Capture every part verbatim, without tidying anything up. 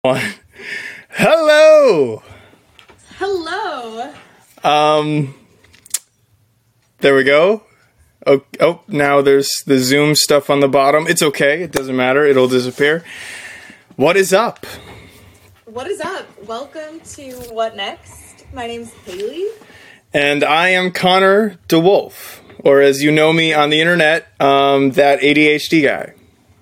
One. Hello. Hello. Um. There we go. Oh, oh, now there's the Zoom stuff on the bottom. It's okay. It doesn't matter. It'll disappear. What is up? What is up? Welcome to What Next? My name's Haley. And I am Connor DeWolf, or as you know me on the internet, um, that A D H D guy.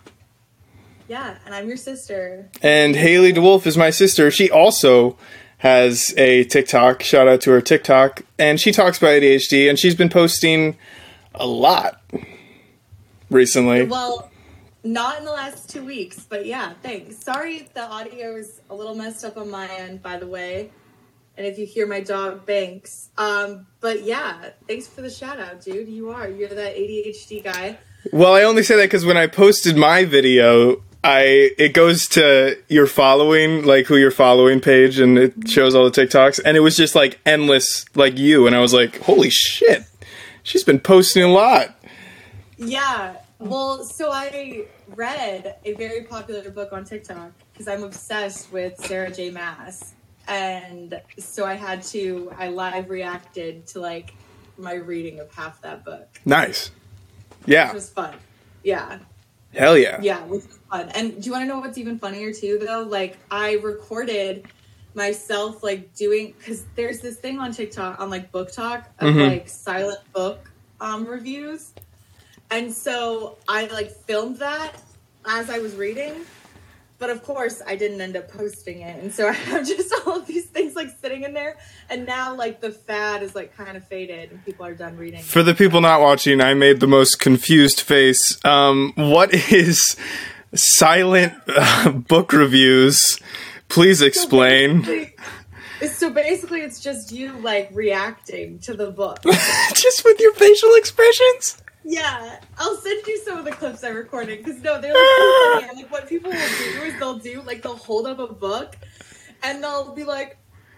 Yeah, and I'm your sister. And Haley DeWolf is my sister. She also has a TikTok. Shout out to her TikTok. And she talks about A D H D, and she's been posting a lot recently. Well, not in the last two weeks, but yeah, thanks. Sorry if the audio is a little messed up on my end, by the way. And if you hear my dog Banks. Um, but yeah, thanks for the shout out, dude. You are. You're that A D H D guy. Well, I only say that because when I posted my video, I it goes to your following, like who you're following page, and it shows all the TikToks, and it was just like endless, like you, and I was like, holy shit, she's been posting a lot. Yeah, well, so I read a very popular book on TikTok because I'm obsessed with Sarah J. Maas, and so I had to, I live reacted to like my reading of half that book. Nice. Yeah. Which was fun. Yeah. Hell yeah. Yeah, which was fun. And do you want to know what's even funnier too, though? Like, I recorded myself, like, doing... Because there's this thing on TikTok, on, like, Book Talk, of, mm-hmm. like, silent book um, reviews. And so I, like, filmed that as I was reading. But, of course, I didn't end up posting it. And so I have just all of these things, like, sitting in there. And now, like, the fad is, like, kind of faded. And people are done reading. For the people not watching, I made the most confused face. Um, what is silent uh, book reviews? Please explain. So basically, so basically, it's just you, like, reacting to the book. Just with your facial expressions? Yeah, I'll send you some of the clips I recorded, because no, they're like so funny. And like what people will do is they'll do like they'll hold up a book, and they'll be like,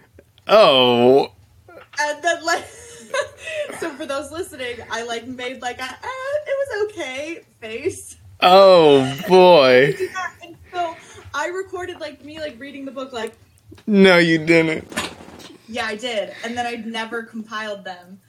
"Oh," and then like, so for those listening, I like made like a ah, it was okay face. Oh boy! And so I recorded like me like reading the book like. No, you didn't. Yeah, I did, and then I never compiled them.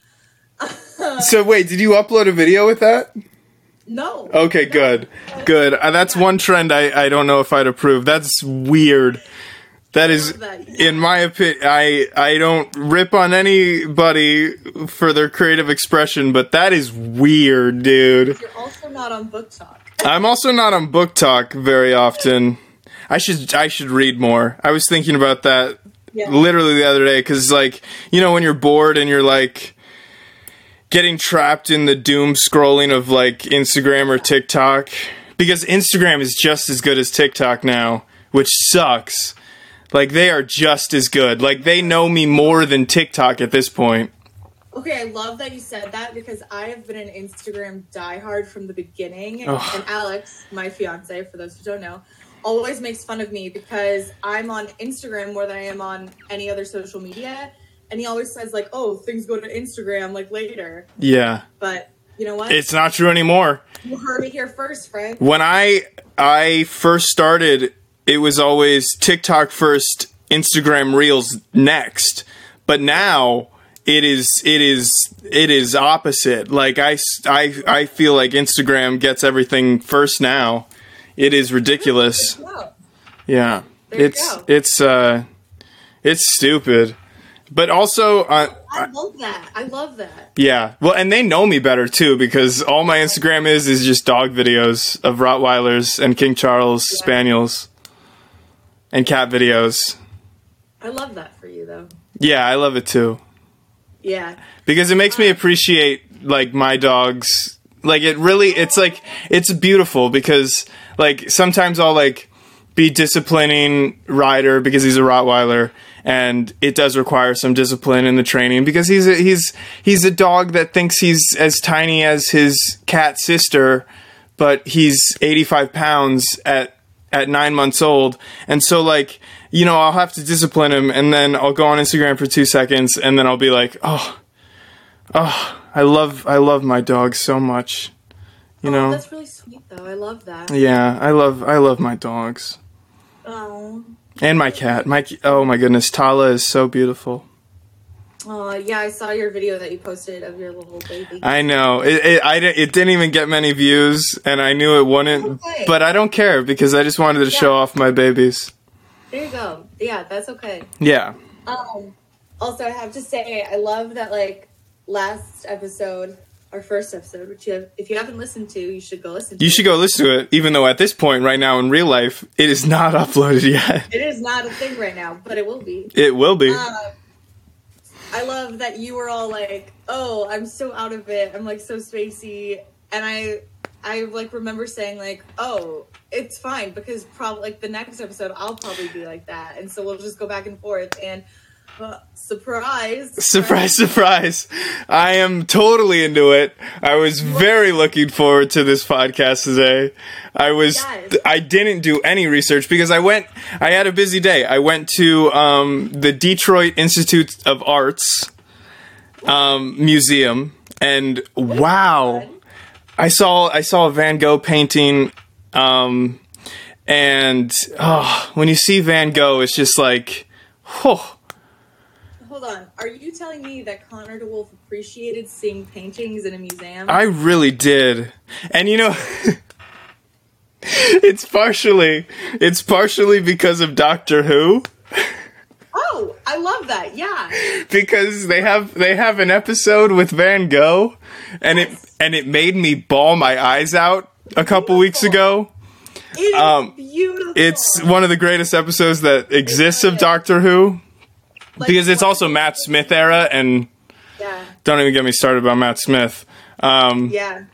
So wait, did you upload a video with that? No. Okay, no. good. Good. Uh, that's one trend I, I don't know if I'd approve. That's weird. That is, that, yeah. in my opinion, I, I don't rip on anybody for their creative expression, but that is weird, dude. You're also not on Book Talk. I'm also not on Book Talk very often. I should I should read more. I was thinking about that yeah. literally the other day, because, like, you know, when you're bored and you're, like, getting trapped in the doom scrolling of like Instagram or TikTok, because Instagram is just as good as TikTok now, which sucks. Like, they are just as good. Like, they know me more than TikTok at this point. Okay, I love that you said that, because I have been an Instagram diehard from the beginning. Ugh. And Alex, my fiance, for those who don't know, always makes fun of me because I'm on Instagram more than I am on any other social media. And he always says, like, oh, things go to Instagram, like, later. Yeah. But, you know what? It's not true anymore. You heard it here first, Frank. When I I first started, it was always TikTok first, Instagram Reels next. But now, it is, it is, it is opposite. Like, I, I, I feel like Instagram gets everything first now. It is ridiculous. Yeah. There it's, it's, uh, it's stupid. But also, uh, I love that. I love that. Yeah. Well, and they know me better too, because all my Instagram is is just dog videos of Rottweilers and King Charles yeah. Spaniels and cat videos. I love that for you, though. Yeah, I love it too. Yeah. Because it makes me appreciate, like, my dogs. Like, it really, it's like, it's beautiful, because, like, sometimes I'll, like, be disciplining Ryder because he's a Rottweiler, and it does require some discipline in the training, because he's a, he's he's a dog that thinks he's as tiny as his cat sister, but he's eighty-five pounds at at nine months old. And so, like, you know, I'll have to discipline him, and then I'll go on Instagram for two seconds, and then I'll be like, oh, oh, I love I love my dog so much. You oh, know, that's really sweet, though. I love that. Yeah, I love I love my dogs. Oh. And my cat. My oh my goodness, Tala is so beautiful. Oh yeah, I saw your video that you posted of your little baby. I know it. It, I, it didn't even get many views, and I knew it wouldn't. Okay. But I don't care because I just wanted to Yeah. show off my babies. There you go. Yeah, that's okay. Yeah. Um, also, I have to say, I love that, like, last episode, our first episode, which you have, if you haven't listened to, you should go listen to. You should go listen to it, even though at this point, right now in real life, it is not uploaded yet. It is not a thing right now, but it will be. It will be. Um, I love that you were all like, oh, I'm so out of it. I'm, like, so spacey. And I, I, like, remember saying, like, oh, it's fine, because probably, like, the next episode, I'll probably be like that. And so we'll just go back and forth, and uh, surprise. Surprise, surprise. I am totally into it. I was very looking forward to this podcast today. I was, Yes. I didn't do any research because I went, I had a busy day. I went to um, the Detroit Institute of Arts um, Museum, and wow, I saw, I saw a Van Gogh painting, um, and oh, when you see Van Gogh, it's just like, whew. Hold on. Are you telling me that Connor DeWolf appreciated seeing paintings in a museum? I really did. And you know, it's partially, it's partially because of Doctor Who. Oh, I love that. Yeah. Because they have, they have an episode with Van Gogh, and Yes. it, and it made me bawl my eyes out a couple weeks ago. It is Um, beautiful. It's one of the greatest episodes that exists of Doctor Who. Like, Because it's what- also Matt Smith era, and Yeah. don't even get me started about Matt Smith. Um, Yeah.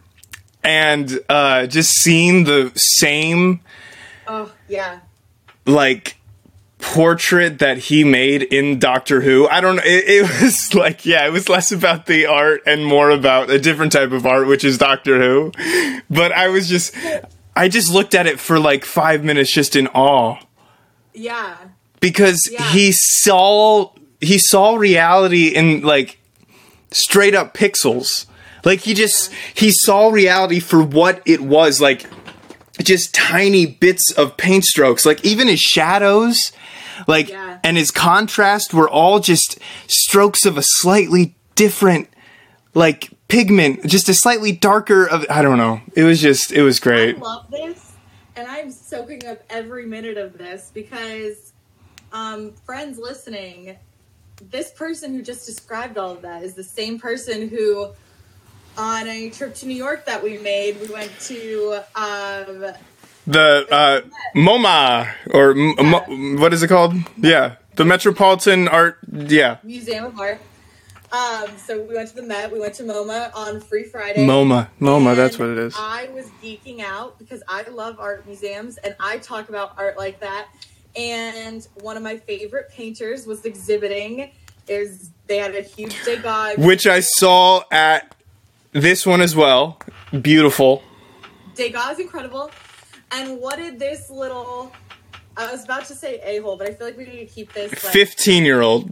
and uh, just seeing the same, Oh, yeah. like, portrait that he made in Doctor Who. I don't know. It, it was like, yeah, it was less about the art and more about a different type of art, which is Doctor Who. But I was just, I just looked at it for like five minutes just in awe. Yeah. Because Yeah. he saw, he saw reality in like straight up pixels. Like he just, he saw reality for what it was, like just tiny bits of paint strokes. Like even his shadows, like, Yeah. and his contrast were all just strokes of a slightly different, like pigment, just a slightly darker of, I don't know. It was just, it was great. I love this, and I'm soaking up every minute of this because, um, friends listening, this person who just described all of that is the same person who, on a trip to New York that we made, we went to, um, The uh, MoMA, or m- mo- what is it called? Yeah, the Metropolitan Art. Yeah, Museum of Art. Um, so we went to the Met, we went to MoMA on Free Friday. MoMA, MoMA. And That's what it is. I was geeking out because I love art museums and I talk about art like that. And one of my favorite painters was exhibiting. Is they had a huge Degas. Which I saw at this one as well. Beautiful. Degas is incredible. And what did this little? I was about to say a-hole, but I feel like we need to keep this. Like, Fifteen-year-old.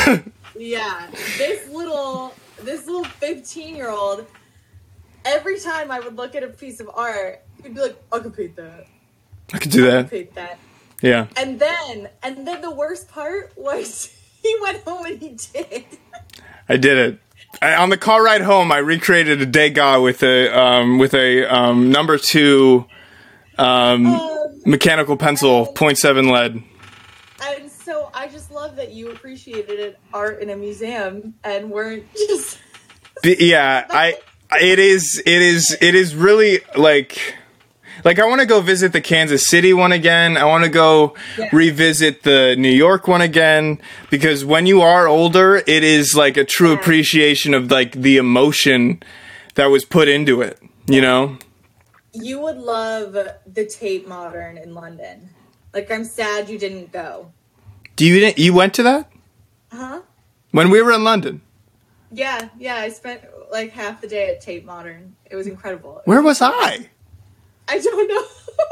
Yeah, this little this little fifteen year old. Every time I would look at a piece of art, he'd be like, "I could paint that. I could do I that. could paint that." Yeah. And then, and then the worst part was he went home and he did. I did it. I, on the car ride home, I recreated a Degas with a um, with a um, number two um, Um, mechanical pencil, point seven lead. And so I just love that you appreciated art in a museum and weren't just. B- yeah, I. It is. It is. It is really like. Like, I want to go visit the Kansas City one again. I want to go Yeah. revisit the New York one again. Because when you are older, it is like a true Yeah. appreciation of like the emotion that was put into it, you know? You would love the Tate Modern in London. Like, I'm sad you didn't go. Do you, you went to that? Huh? When we were in London? Yeah, yeah. I spent like half the day at Tate Modern. It was incredible. Where was I? I don't know.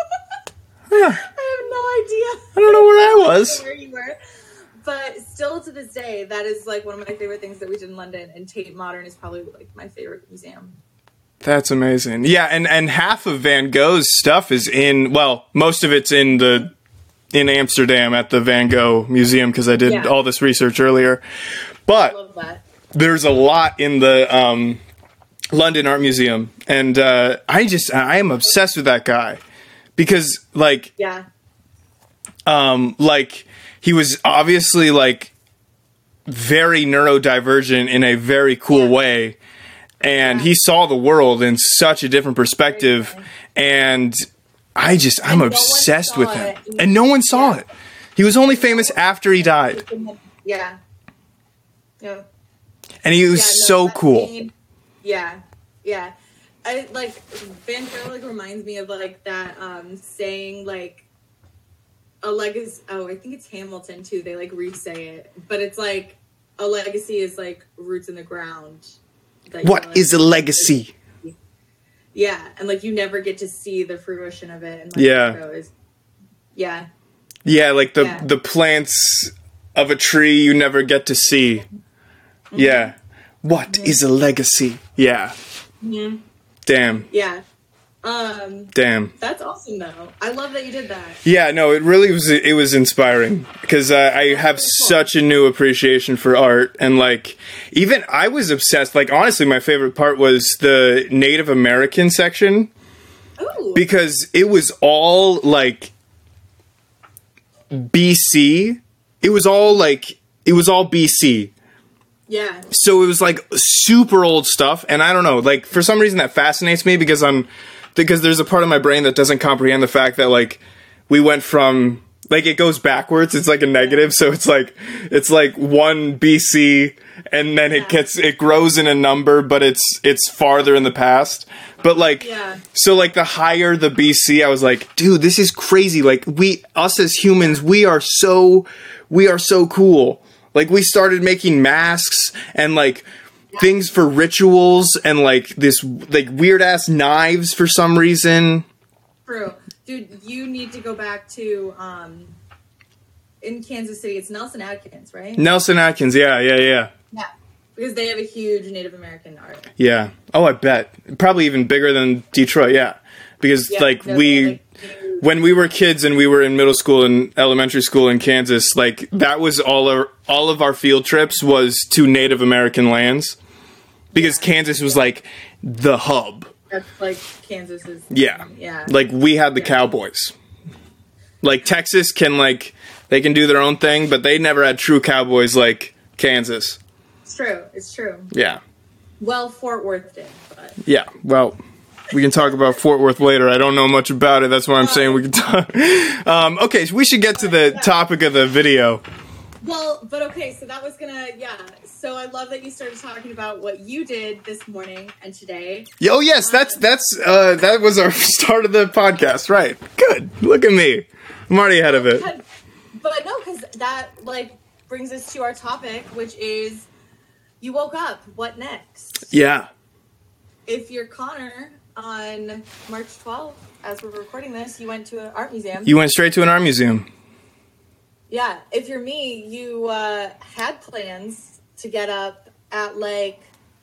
Yeah, I have no idea. I don't know where I was. Where you were. But still to this day, that is like one of my favorite things that we did in London, and Tate Modern is probably like my favorite museum. That's amazing. Yeah, and, and half of Van Gogh's stuff is in, well, most of it's in the in Amsterdam at the Van Gogh Museum because I did Yeah. all this research earlier. But Love that. there's a lot in the um, London Art Museum, and uh, I just I am obsessed with that guy because like Yeah. um, like he was obviously like very neurodivergent in a very cool Yeah. way, and Yeah. he saw the world in such a different perspective, and I just I'm And no one obsessed saw with him, it. and no one saw Yeah. it. He was only famous after he died, Yeah. Yeah. and he was Yeah, no, so that cool. scene- yeah, yeah. I like Van Gogh like reminds me of like that um saying like a legacy. Oh, I think it's Hamilton too. They like re-say it, but it's like a legacy is like roots in the ground. that you, What like, is a legacy? Yeah, and like you never get to see the fruition of it. And like, Yeah. so is, yeah, Yeah, like the Yeah. the plants of a tree you never get to see. Mm-hmm. Yeah. What is a legacy? Yeah. Mm-hmm. Damn. yeah. Um, Damn. that's awesome though. I love that you did that. Yeah, no, it really was. It was inspiring because uh, I have really cool. such a new appreciation for art, and like, even I was obsessed. Like, honestly, my favorite part was the Native American section Ooh, because it was all like B C. It was all like it was all B C. yeah, So it was like super old stuff, and I don't know, like for some reason that fascinates me because I'm because there's a part of my brain that doesn't comprehend the fact that like we went from like it goes backwards. It's like a negative, so it's like it's like one B C, and then it gets it grows in a number, but it's it's farther in the past. But like Yeah. so like the higher the B C, I was like, dude, this is crazy. Like we us as humans, we are so we are so cool. Like we started making masks and like things for rituals and like this like weird ass knives for some reason. true, dude. You need to go back to um in Kansas City. It's Nelson Atkins, right? Nelson Atkins, yeah, yeah, yeah. Yeah, because they have a huge Native American art. Yeah. Oh, I bet. Probably even bigger than Detroit, yeah. Because Yeah, like no, we they're, like, huge. when we were kids and we were in middle school and elementary school in Kansas, like that was all our all of our field trips was to Native American lands. Because Kansas was like the hub. That's like Kansas's. Yeah. yeah. Like we had the Yeah. Cowboys. Like Texas can like they can do their own thing, but they never had true cowboys like Kansas. It's true. It's true. Yeah. Well, Fort Worth did, but Yeah. Well, we can talk about Fort Worth later. I don't know much about it. That's why I'm saying we can talk. Um, okay, so we should get to the topic of the video. well, but okay. So that was gonna, yeah. So I love that you started talking about what you did this morning and today. Oh yes, that's that's uh, that was our start of the podcast. Right. Good. Look at me. I'm already ahead of it. But no, because that like brings us to our topic, which is you woke up. What next? Yeah. If you're Connor on March twelfth, as we're recording this, you went to an art museum. You went straight to an art museum. Yeah, if you're me, you uh, had plans to get up at like,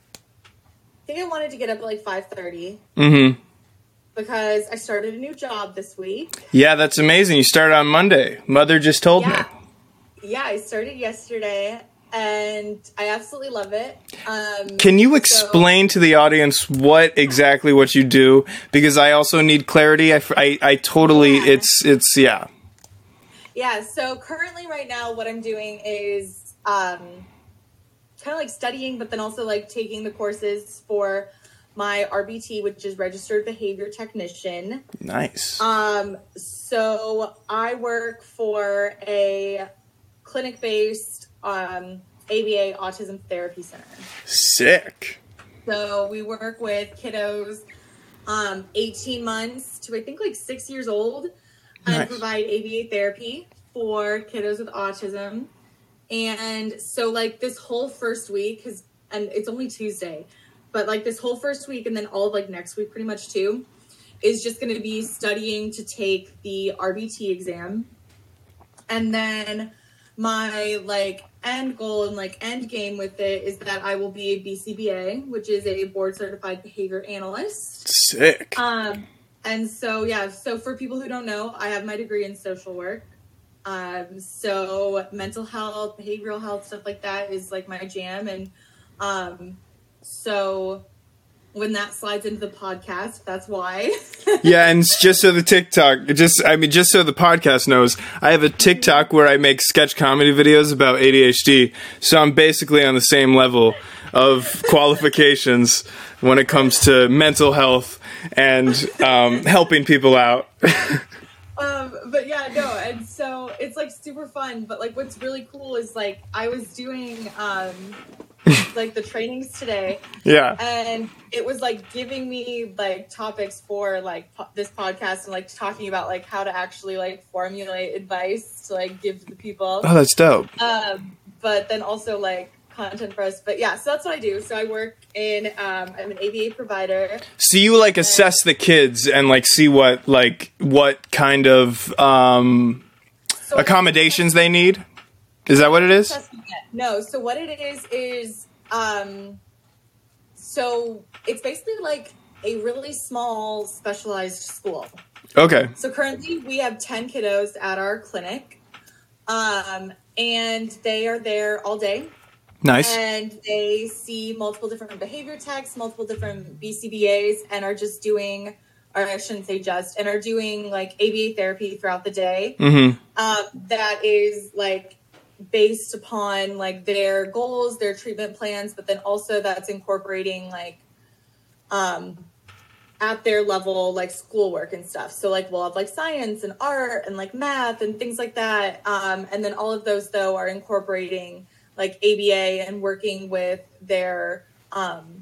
I think I wanted to get up at like five thirty Mm-hmm. because I started a new job this week. Yeah, that's amazing. You started on Monday. Mother just told Yeah, me. yeah, I started yesterday and I absolutely love it. Um, Can you so- explain to the audience what exactly what you do? Because I also need clarity. I, I, I totally, Yeah. it's, it's, yeah. Yeah, so currently right now what I'm doing is um, kind of like studying, but then also like taking the courses for my R B T, which is Registered Behavior Technician. Nice. Um, so I work for a clinic-based um, A B A Autism Therapy Center. Sick. So we work with kiddos um, eighteen months to I think like six years old. I Nice. provide A B A therapy for kiddos with autism. And so like this whole first week, cause, and it's only Tuesday, but like this whole first week and then all of like next week pretty much too, is just going to be studying to take the R B T exam. And then my like end goal and like end game with it is that I will be a B C B A, which is a board certified behavior analyst. Sick. Um, and so, yeah, so for people who don't know, I have my degree in social work. Um, so mental health, behavioral health, stuff like that is like my jam. And um, so when that slides into the podcast, that's why. Yeah, and just so the TikTok, just I mean, just so the podcast knows, I have a TikTok where I make sketch comedy videos about A D H D. So I'm basically on the same level of qualifications when it comes to mental health and um, helping people out. Um, but yeah, no, and so it's like super fun, but like what's really cool is like I was doing um like the trainings today. Yeah. And it was like giving me like topics for like po- this podcast and like talking about like how to actually like formulate advice to like give to the people. Oh, that's dope. Um, but then also like content for us. But yeah, so that's what I do. So I work in um I'm an A B A provider. So you like assess the kids and like see what like what kind of um So accommodations they need? Is that what it is? No, so what it is is um so it's basically like a really small specialized school. Okay. So currently we have ten kiddos at our clinic. Um and they are there all day. Nice. And they see multiple different behavior techs, multiple different B C B As, and are just doing, or I shouldn't say just, and are doing like A B A therapy throughout the day. Mm-hmm. Um, that is like based upon like their goals, their treatment plans, but then also that's incorporating like um, at their level, like schoolwork and stuff. So like we'll have like science and art and like math and things like that. Um, and then all of those though are incorporating like A B A and working with their um,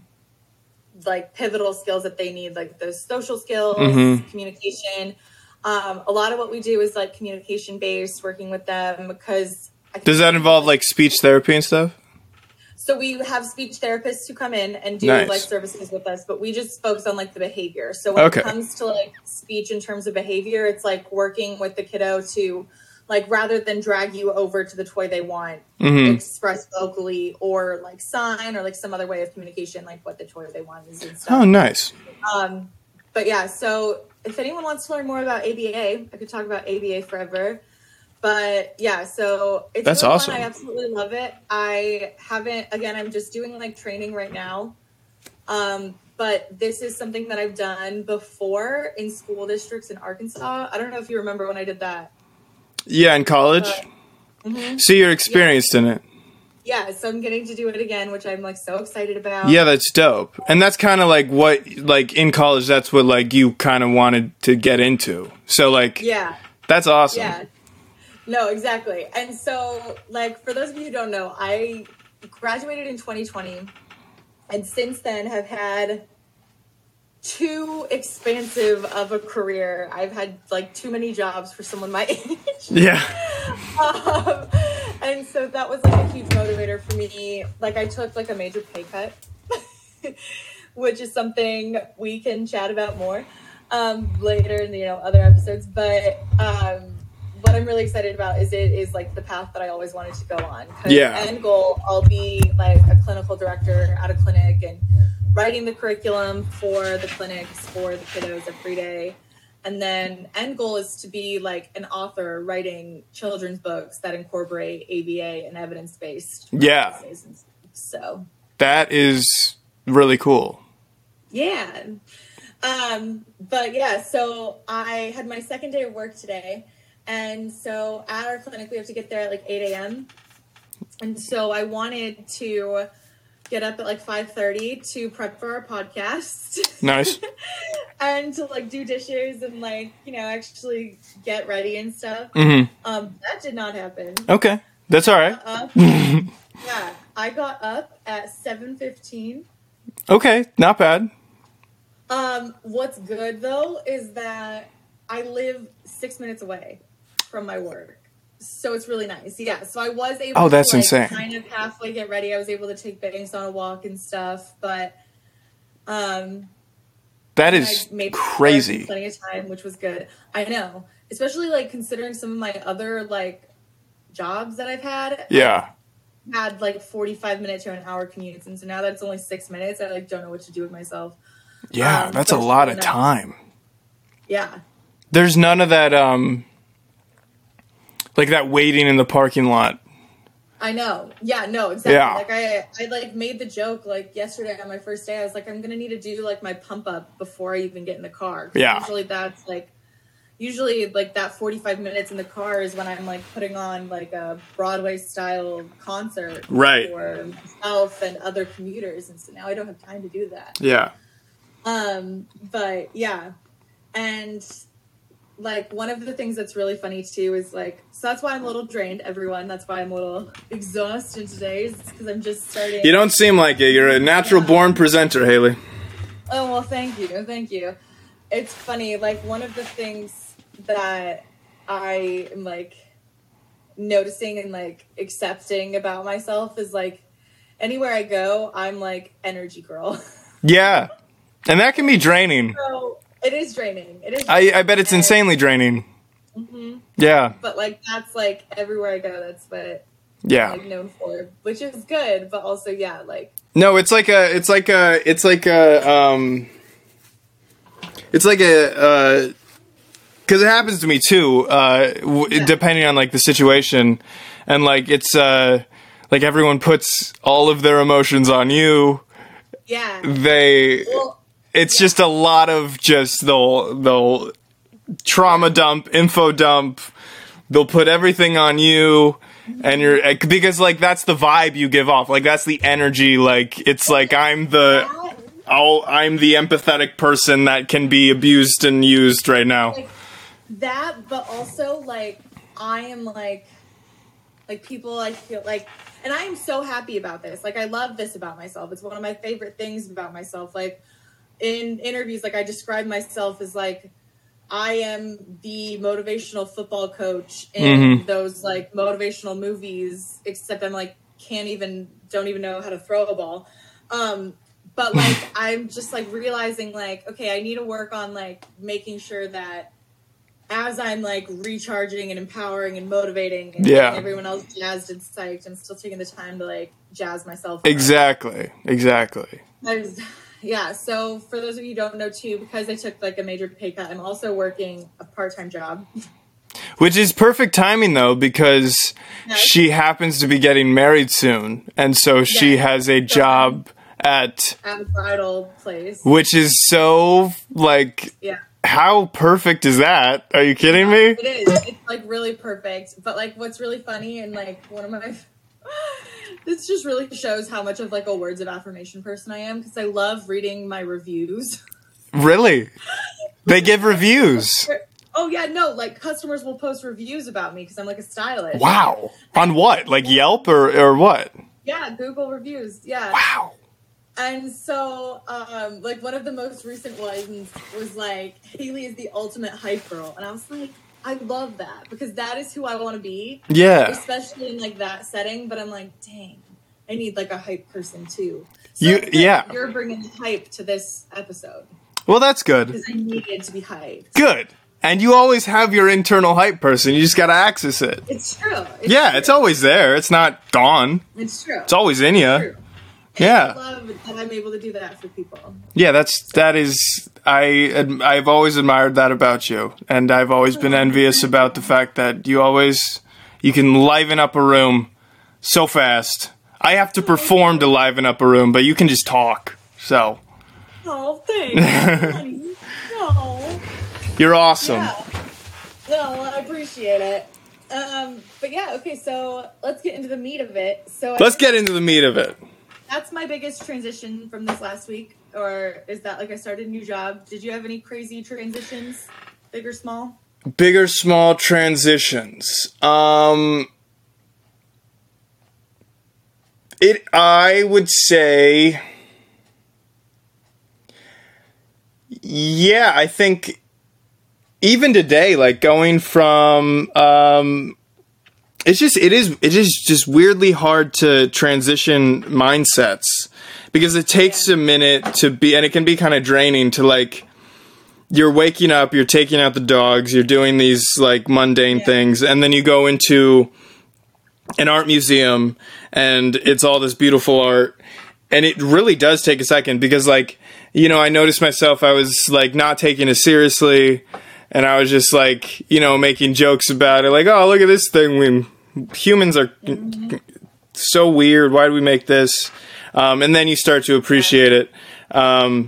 like pivotal skills that they need, like those social skills, mm-hmm. communication. Um, a lot of what we do is like communication based, working with them because. Does that involve like speech therapy and stuff? So we have speech therapists who come in and do Nice. like services with us, but we just focus on like the behavior. So when Okay. it comes to like speech in terms of behavior, it's like working with the kiddo to like rather than drag you over to the toy they want, Mm-hmm. express vocally or like sign or like some other way of communication, like what the toy they want is and stuff. Oh, nice. Um, but yeah, so if anyone wants to learn more about A B A, I could talk about A B A forever. But yeah, so it's That's really awesome. fun. I absolutely love it. I haven't, again, I'm just doing like training right now. Um, but this is something that I've done before in school districts in Arkansas. I don't know if you remember when I did that. Yeah, in college? Uh, mm-hmm. So you're experienced yeah. in it? Yeah, so I'm getting to do it again, which I'm like so excited about. Yeah, that's dope. And that's kind of like what, like in college, that's what like you kind of wanted to get into. So like, Yeah. that's awesome. Yeah. No, exactly. And so, like, for those of you who don't know, I graduated in twenty twenty, and since then have had too expansive of a career. I've had, like, too many jobs for someone my age. Yeah. um, and so that was, like, a huge motivator for me. Like, I took, like, a major pay cut, which is something we can chat about more um, later in the, you know, other episodes. But, um, what I'm really excited about is it is like the path that I always wanted to go on. Yeah. End goal, I'll be like a clinical director at a clinic and writing the curriculum for the clinics for the kiddos every day. And then end goal is to be like an author writing children's books that incorporate A B A and evidence-based. Yeah. So that is really cool. Yeah. Um, but yeah, so I had my second day of work today. And so at our clinic, we have to get there at like eight a.m. And so I wanted to get up at like five thirty to prep for our podcast. Nice. And to like do dishes and like, you know, actually get ready and stuff. Mm-hmm. Um, that did not happen. Okay. That's all right. Uh, yeah. I got up at seven fifteen. Okay. Not bad. Um, what's good though is that I live six minutes away from my work. So it's really nice. Yeah. So I was able oh, that's to like, insane. kind of halfway get ready. I was able to take Banks on a walk and stuff, but um that is I made crazy. Plenty of time, which was good. I know. Especially like considering some of my other like jobs that I've had. Yeah. I had like forty-five minute to an hour commutes, and so now that it's only six minutes, I like don't know what to do with myself. Yeah, um, that's a lot of time. Yeah. There's none of that, um, Like that waiting in the parking lot. I know. Yeah, no, exactly. Yeah. Like I, I like made the joke like yesterday on my first day. I was like, I'm gonna need to do like my pump up before I even get in the car. 'Cause Yeah. Usually that's like, usually like that forty-five minutes in the car is when I'm like putting on like a Broadway style concert Right. for myself and other commuters, and so now I don't have time to do that. Yeah. Um, but yeah, and. Like, one of the things that's really funny, too, is, like, so that's why I'm a little drained, everyone. That's why I'm a little exhausted today, is because I'm just starting. You don't seem like it. You're a natural-born presenter, Haley. Oh, well, thank you. Thank you. It's funny. Like, one of the things that I am, like, noticing and, like, accepting about myself is, like, anywhere I go, I'm, like, energy girl. Yeah. And that can be draining. So, it is draining. It is. Draining. I, I bet it's and, insanely draining. Mm-hmm. Yeah. But like that's like everywhere I go, that's what yeah. I'm like known for, which is good. But also, yeah, like no, it's like a, it's like a, it's like a, um, it's like a, uh, because it happens to me too. Uh, w- yeah. depending on like the situation, and like it's uh, like everyone puts all of their emotions on you. Yeah. They. Well, It's just a lot of just they'll they'll trauma dump, info dump. They'll put everything on you, and you're because like that's the vibe you give off. Like that's the energy. Like it's like I'm the I'll, I'm the empathetic person that can be abused and used right now. Like that, but also like I am like like people I feel like, and I am so happy about this. Like I love this about myself. It's one of my favorite things about myself. Like. In interviews, like I describe myself as like I am the motivational football coach in Mm-hmm. those like motivational movies, except I'm like can't even don't even know how to throw a ball. Um, but like I'm just like realizing like okay, I need to work on like making sure that as I'm like recharging and empowering and motivating and yeah. getting everyone else jazzed and psyched, I'm still taking the time to like jazz myself. Exactly. Exactly. I was, Yeah, so for those of you who don't know too, because I took like a major pay cut, I'm also working a part-time job. Which is perfect timing though, because yes. she happens to be getting married soon, and so she yes. has a so job at at a bridal place. Which is so like yeah. How perfect is that? Are you kidding me? It is. It's like really perfect. But like what's really funny and like one of my this just really shows how much of like a words of affirmation person I am because I love reading my reviews. Really? They give reviews. Oh yeah, no, like customers will post reviews about me because I'm like a stylist. Wow. On what? Like Yelp or, or what? Yeah, Google reviews. Yeah. Wow. And so, um, like one of the most recent ones was like, Haley is the ultimate hype girl. And I was like, I love that because that is who I want to be. Yeah. Especially in like that setting. But I'm like, dang, I need like a hype person too. So You, like, yeah. You're bringing hype to this episode. Well, that's good. Because I needed to be hyped. Good. And you always have your internal hype person. You just got to access it. It's true. It's yeah, true. It's always there. It's not gone. It's true. It's always in you. True. Yeah. I love that I'm able to do that for people. Yeah, that's that is I I've always admired that about you, and I've always been envious about the fact that you always you can liven up a room so fast. I have to perform to liven up a room, but you can just talk. So. Oh, thanks. No. You're awesome. Yeah. No, I appreciate it. Um, but yeah, okay, so let's get into the meat of it. So Let's get into the meat of it. That's my biggest transition from this last week, or is that like I started a new job? Did you have any crazy transitions, big or small? Big or small transitions. Um, it. I would say, yeah. I think even today, like going from. Um, It's just it is it is just weirdly hard to transition mindsets because it takes a minute to be, and it can be kind of draining to like you're waking up, you're taking out the dogs, you're doing these like mundane yeah. things, and then you go into an art museum and it's all this beautiful art, and it really does take a second because like, you know, I noticed myself I was like not taking it seriously. and I was just like, you know, making jokes about it, like, oh, look at this thing. We humans are mm-hmm. so weird. Why do we make this? Um, and then you start to appreciate it. Um,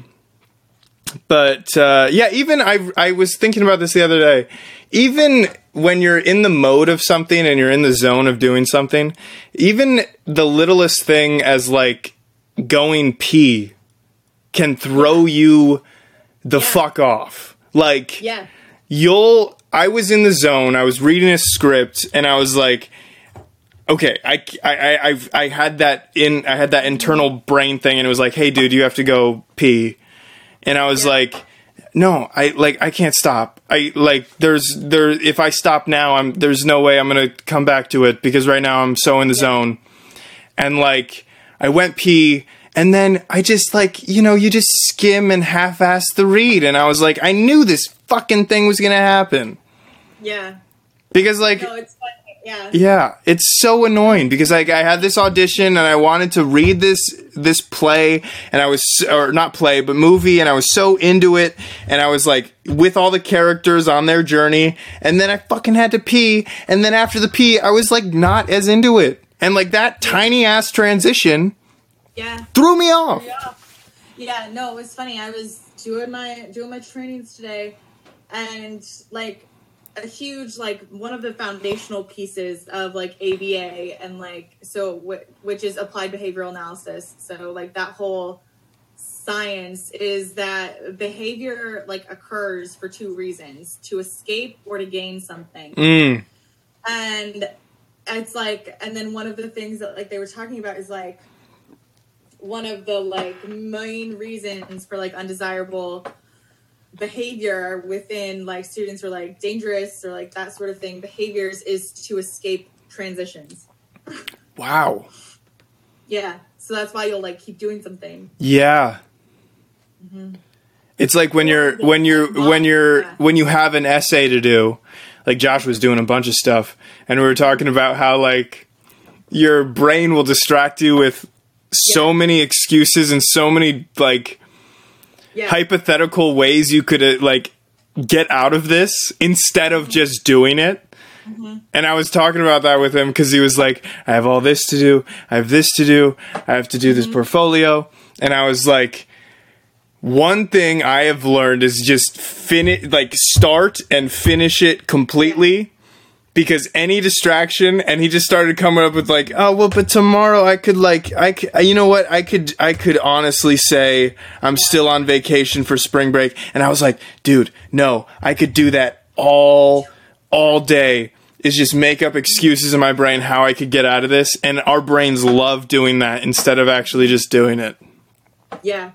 but uh, yeah, even I I was thinking about this the other day. Even when you're in the mode of something and you're in the zone of doing something, even the littlest thing as like going pee can throw you the yeah. fuck off. Like, yeah. you'll, I was in the zone, I was reading a script, and I was like, okay, I, I, I, I had that in, I had that internal brain thing, and it was like, hey dude, you have to go pee. And I was yeah. like, no, I, like, I can't stop. I, like, there's, there, if I stop now, I'm, there's no way I'm gonna come back to it, because right now I'm so in the yeah. zone. And like, I went pee, and then I just like, you know, you just skim and half-ass the read. And I was like, I knew this fucking thing was going to happen. Yeah. Because like, no, it's funny. Yeah. Yeah. It's so annoying because like I had this audition and I wanted to read this, this play and I was, or not play, but movie. And I was so into it. And I was like with all the characters on their journey. And then I fucking had to pee. And then after the pee, I was like not as into it. And like that yeah. tiny ass transition. Yeah. Threw me off. Yeah. Yeah, no, it was funny. I was doing my doing my trainings today, and like a huge like one of the foundational pieces of like A B A and like so w- which is applied behavioral analysis. So like that whole science is that behavior like occurs for two reasons: to escape or to gain something. Mm. And it's like, and then one of the things that like they were talking about is like. One of the like main reasons for like undesirable behavior within like students or like dangerous or like that sort of thing behaviors is to escape transitions. Wow. Yeah. So that's why you'll like keep doing something. Yeah. Mm-hmm. It's like when you're when you're when you're yeah. when you have an essay to do, like Josh was doing a bunch of stuff and we were talking about how like your brain will distract you with so yeah. many excuses and so many like yeah. hypothetical ways you could uh, like get out of this instead of just doing it. Mm-hmm. And I was talking about that with him because he was like, I have all this to do. I have this to do. I have to do mm-hmm. this portfolio. And I was like, one thing I have learned is just finish, like start and finish it completely. Yeah. Because any distraction, and he just started coming up with like, oh well, but tomorrow I could like, I could, you know what, I could, I could honestly say I'm still on vacation for spring break, and I was like, dude, no, I could do that all, all day. Is just make up excuses in my brain how I could get out of this, and our brains love doing that instead of actually just doing it. Yeah,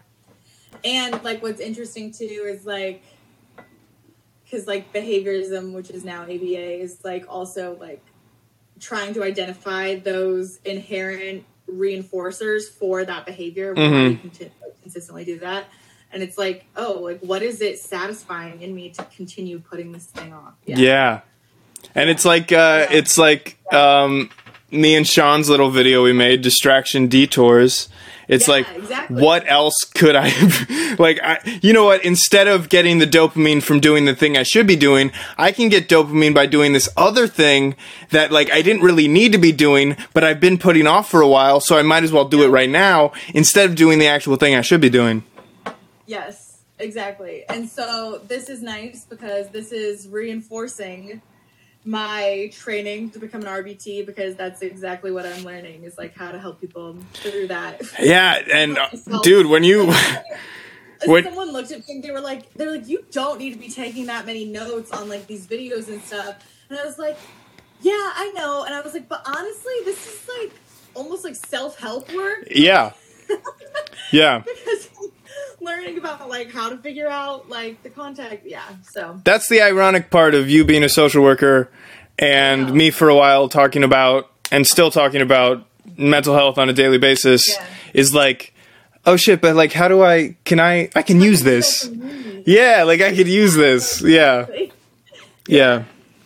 and like what's interesting too is like. Because like behaviorism, which is now A B A, is like also like trying to identify those inherent reinforcers for that behavior. Mm-hmm. We can consistently do that, and it's like, oh, like what is it satisfying in me to continue putting this thing off? Yeah, yeah. And it's like uh, yeah. it's like um, me and Sean's little video we made, distraction detours. It's yeah, like, exactly. What else could I, like, I, you know what, instead of getting the dopamine from doing the thing I should be doing, I can get dopamine by doing this other thing that, like, I didn't really need to be doing, but I've been putting off for a while, so I might as well do it right now, instead of doing the actual thing I should be doing. Yes, exactly. And so this is nice because this is reinforcing my training to become an R B T because that's exactly what I'm learning is like how to help people through that. Yeah, and uh, dude, when you when someone looked at me and they were like they're like you don't need to be taking that many notes on like these videos and stuff. And I was like, yeah, I know. And I was like, but honestly, this is like almost like self-help work. Yeah. Yeah. Because learning about like how to figure out like the contact, yeah. So that's the ironic part of you being a social worker and yeah. me for a while talking about and still talking about mental health on a daily basis yeah. is like, oh shit, but like how do I can I I can use this. Yeah, like I could use this. Yeah. Yeah.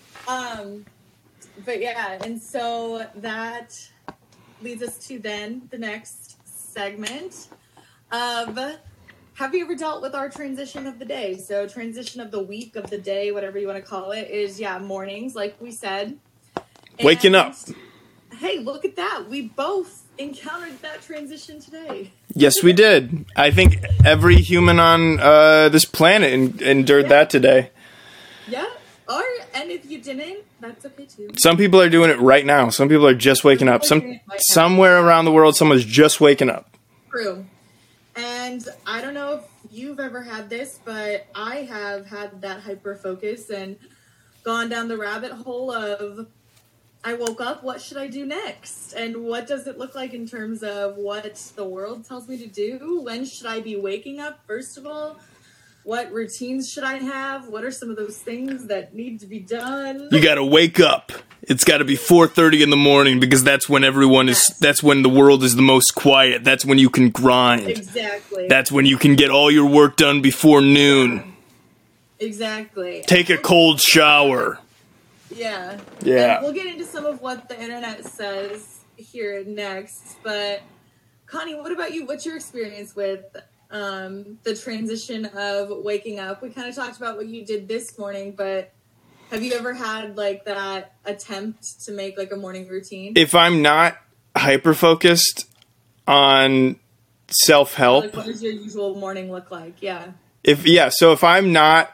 Um but yeah, and so that leads us to then the next segment of have you ever dealt with our transition of the day? So transition of the week, of the day, whatever you want to call it, is, yeah, mornings, like we said. Waking And, up. Hey, look at that. We both encountered that transition today. Yes, we did. I think every human on uh, this planet en- endured Yeah. that today. Yeah. Or, and if you didn't, that's okay too. Some people are doing it right now. Some people are just waking up. Some somewhere around the world, someone's just waking up. True. And I don't know if you've ever had this, but I have had that hyper focus and gone down the rabbit hole of I woke up, what should I do next? And what does it look like in terms of what the world tells me to do? When should I be waking up, first of all? What routines should I have? What are some of those things that need to be done? You gotta wake up. It's gotta be four thirty in the morning because that's when everyone is, Yes. that's when the world is the most quiet. That's when you can grind. Exactly. That's when you can get all your work done before noon. Exactly. Take a cold shower. Yeah. Yeah. And we'll get into some of what the internet says here next. But Connie, what about you? What's your experience with um, the transition of waking up? We kind of talked about what you did this morning, but have you ever had like that attempt to make like a morning routine? If I'm not hyper focused on self help, Like, what does your usual morning look like? Yeah. if yeah, so if I'm not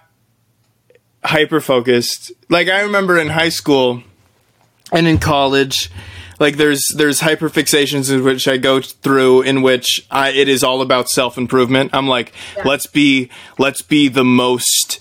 hyper focused, like I remember in high school and in college, like there's there's hyper fixations in which I go through in which I it is all about self improvement. I'm like, Yeah. let's be let's be the most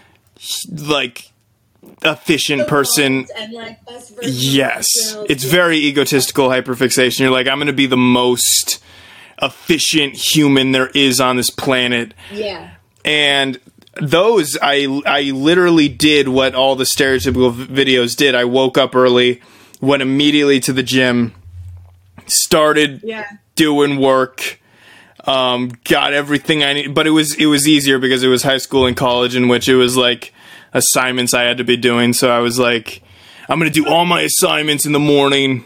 like efficient person. And like best version of Yes, ourselves. it's very egotistical hyperfixation. You're like, I'm going to be the most efficient human there is on this planet. Yeah. And those, I I literally did what all the stereotypical v- videos did. I woke up early, went immediately to the gym, started Yeah. doing work, um, got everything I need. But it was it was easier because it was high school and college, in which it was like assignments I had to be doing. So I was like, I'm going to do all my assignments in the morning.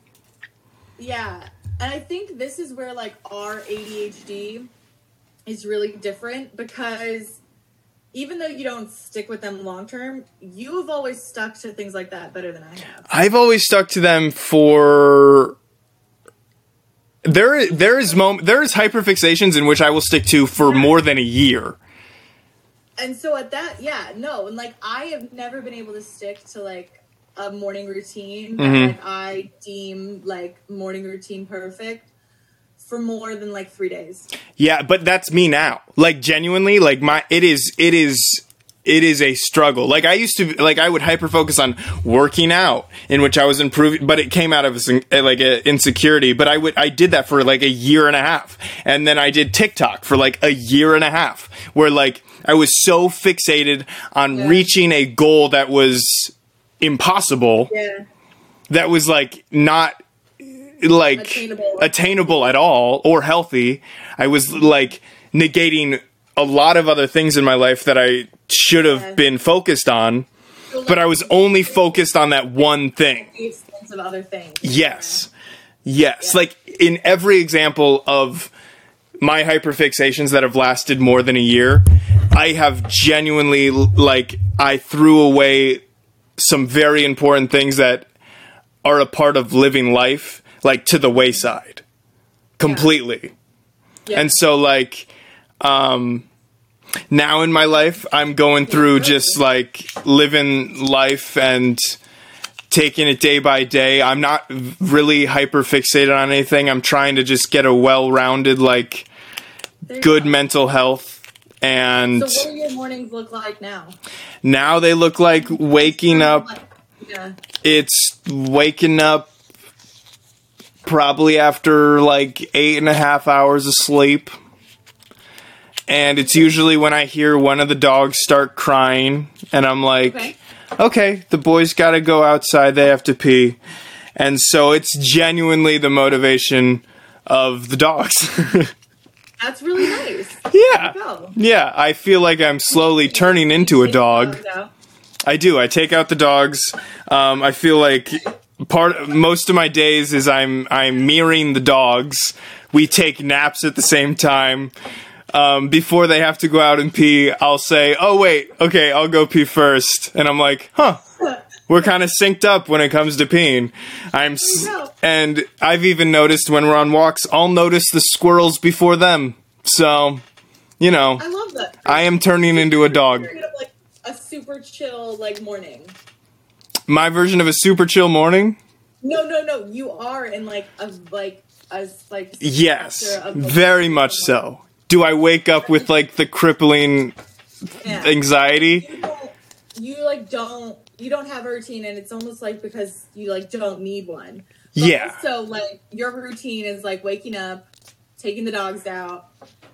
Yeah, and I think this is where like our A D H D is really different because even though you don't stick with them long term, you have always stuck to things like that better than I have. I've always stuck to them for there. There is mom- there is hyperfixations in which I will stick to for more than a year. And so at that, yeah, no, and like I have never been able to stick to like a morning routine that Mhm. like, I deem like morning routine perfect for more than like three days. Yeah, but that's me now. Like genuinely, like my it is it is it is a struggle. Like I used to like I would hyper focus on working out, in which I was improving, but it came out of a, like a insecurity. But I would I did that for like a year and a half, and then I did TikTok for like a year and a half, where like I was so fixated on Yeah. reaching a goal that was impossible, Yeah. that was like not like Attainable. attainable at all or healthy. I was like negating a lot of other things in my life that I should have Yeah. been focused on, but I was only focused on that one thing. The expense of other things. Yes. Yes. Yeah. Like in every example of my hyperfixations that have lasted more than a year, I have genuinely like I threw away some very important things that are a part of living life, like to the wayside completely. Yeah. And so like um now in my life I'm going through just like living life and taking it day by day. I'm not really hyper fixated on anything. I'm trying to just get a well-rounded like There you good go. mental health. And So what do your mornings look like now? now they look like waking up. Yeah. It's waking up probably after like eight and a half hours of sleep. And it's usually when I hear one of the dogs start crying, and I'm like, Okay. okay, the boys got to go outside. They have to pee. And so it's genuinely the motivation of the dogs. That's really nice. Yeah. There you go. Yeah, I feel like I'm slowly turning into a dog. I do. I take out the dogs. Um, I feel like part most of my days is I'm I'm mirroring the dogs. We take naps at the same time. um, before they have to go out and pee, I'll say, oh, wait, okay, I'll go pee first. And I'm like, huh, we're kind of synced up when it comes to peeing. I'm, s- and I've even noticed when we're on walks, I'll notice the squirrels before them. So, you know, I love that. I am turning into a dog. Like a super chill like morning. My version of a super chill morning? No, no, no. You are in like a like a like. Yes, of, like, very much so. Do I wake up with like the crippling yeah. anxiety? You, don't, you like don't you don't have a routine, and it's almost like because you like don't need one. But Yeah. So like your routine is like waking up, taking the dogs out,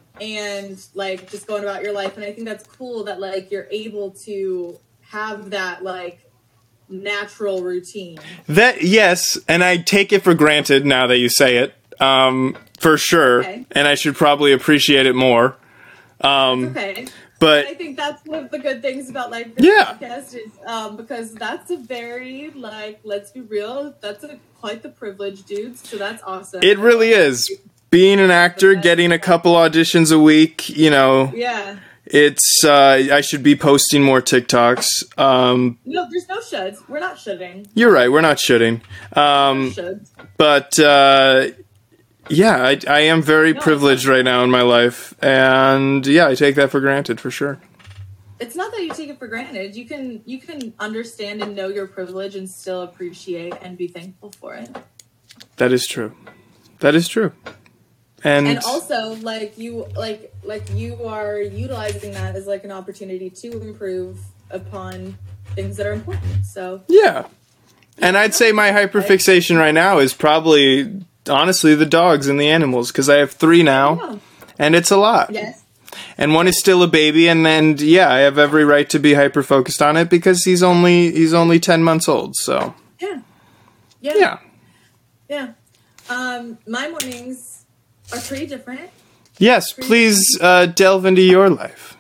and like just going about your life. And I think that's cool that like you're able to have that like natural routine. That yes, and I take it for granted now that you say it, um, for sure. Okay. And I should probably appreciate it more. Um, Okay. But I think that's one of the good things about like this Yeah. podcast is um, because that's a very like let's be real, that's a quite the privilege, dudes. So that's awesome. it really is. Being an actor, getting a couple auditions a week, you know, Yeah. it's uh, I should be posting more TikToks. Um, No, there's no shoulds. We're not shoulding. you're right, we're not shitting. Um, Shoulds. but uh, yeah, I, I am very No, privileged right now in my life, and yeah, I take that for granted for sure. It's not that you take it for granted. You can you can understand and know your privilege and still appreciate and be thankful for it. That is true. That is true. And, And also like you like like you are utilizing that as like an opportunity to improve upon things that are important. So yeah. And I'd say my hyperfixation right now is probably honestly the dogs and the animals, because I have three now, yeah. and it's a lot. Yes. And one is still a baby, and then yeah, I have every right to be hyper focused on it because he's only he's only ten months old. So Yeah. Yeah. yeah, Yeah. Um, my mornings are pretty different. yes, please uh, delve into your life.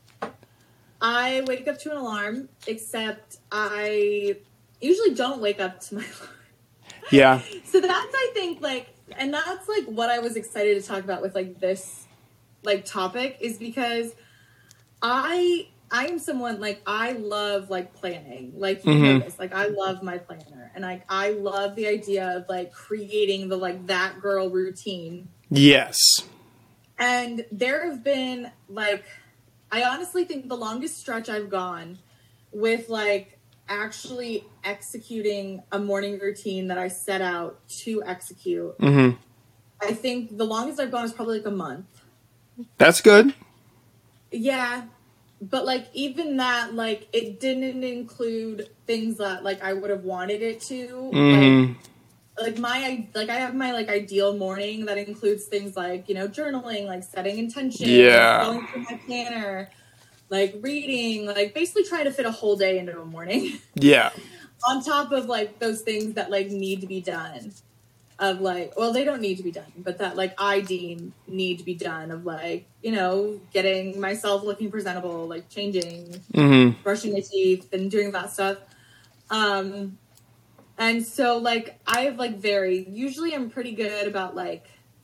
I wake up to an alarm, except I usually don't wake up to my alarm. Yeah, So that's, I think, like, and that's like what I was excited to talk about with like this like topic is because I I am someone like I love like planning. Like you Mhm. know this. Like I love my planner. And like I love the idea of like creating the like that girl routine. yes, And there have been like I honestly think the longest stretch I've gone with like actually executing a morning routine that I set out to execute. hmm I think the longest I've gone is probably like a month. that's good. Yeah. But like even that, like it didn't include things that like I would have wanted it to. Mhm. Like, like my like I have my like ideal morning that includes things like, you know, journaling, like setting intention, Yeah. going through my planner, like reading, like basically trying to fit a whole day into a morning. Yeah, On top of like those things that like need to be done. Of like, well, they don't need to be done, but that like I deem need to be done of like, you know, getting myself looking presentable, like changing, hmm brushing my teeth and doing that stuff. Um, and so like I have like very, usually I'm pretty good about like,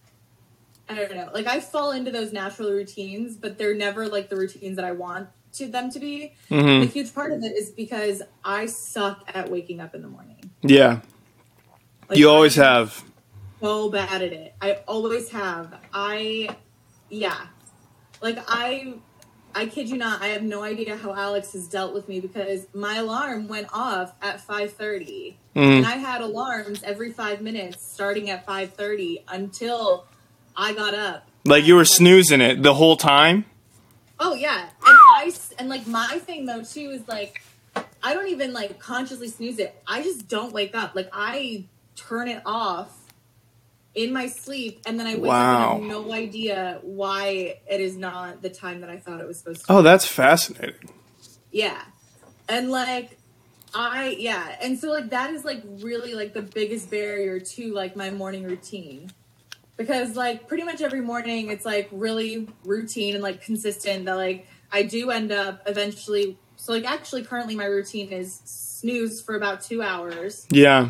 I don't know, like I fall into those natural routines, but they're never like the routines that I want to them to be. hmm A huge part of it is because I suck at waking up in the morning. yeah. Like, You always I'm have. so bad at it. I always have. I, yeah. Like, I, I kid you not, I have no idea how Alex has dealt with me because my alarm went off at five thirty. Mhm. And I had alarms every five minutes starting at five thirty until I got up. Like you were snoozing it the whole time. Oh, yeah. And I, s- and like, my thing though, too, is like, I don't even like consciously snooze it. I just don't wake up. Like, I turn it off in my sleep, and then I wake Wow. up and have no idea why it is not the time that I thought it was supposed to. Oh, that's fascinating. Yeah. And like I yeah, and so like that is like really like the biggest barrier to like my morning routine. Because like pretty much every morning it's like really routine and like consistent that like I do end up eventually so like actually currently my routine is snooze for about two hours. Yeah.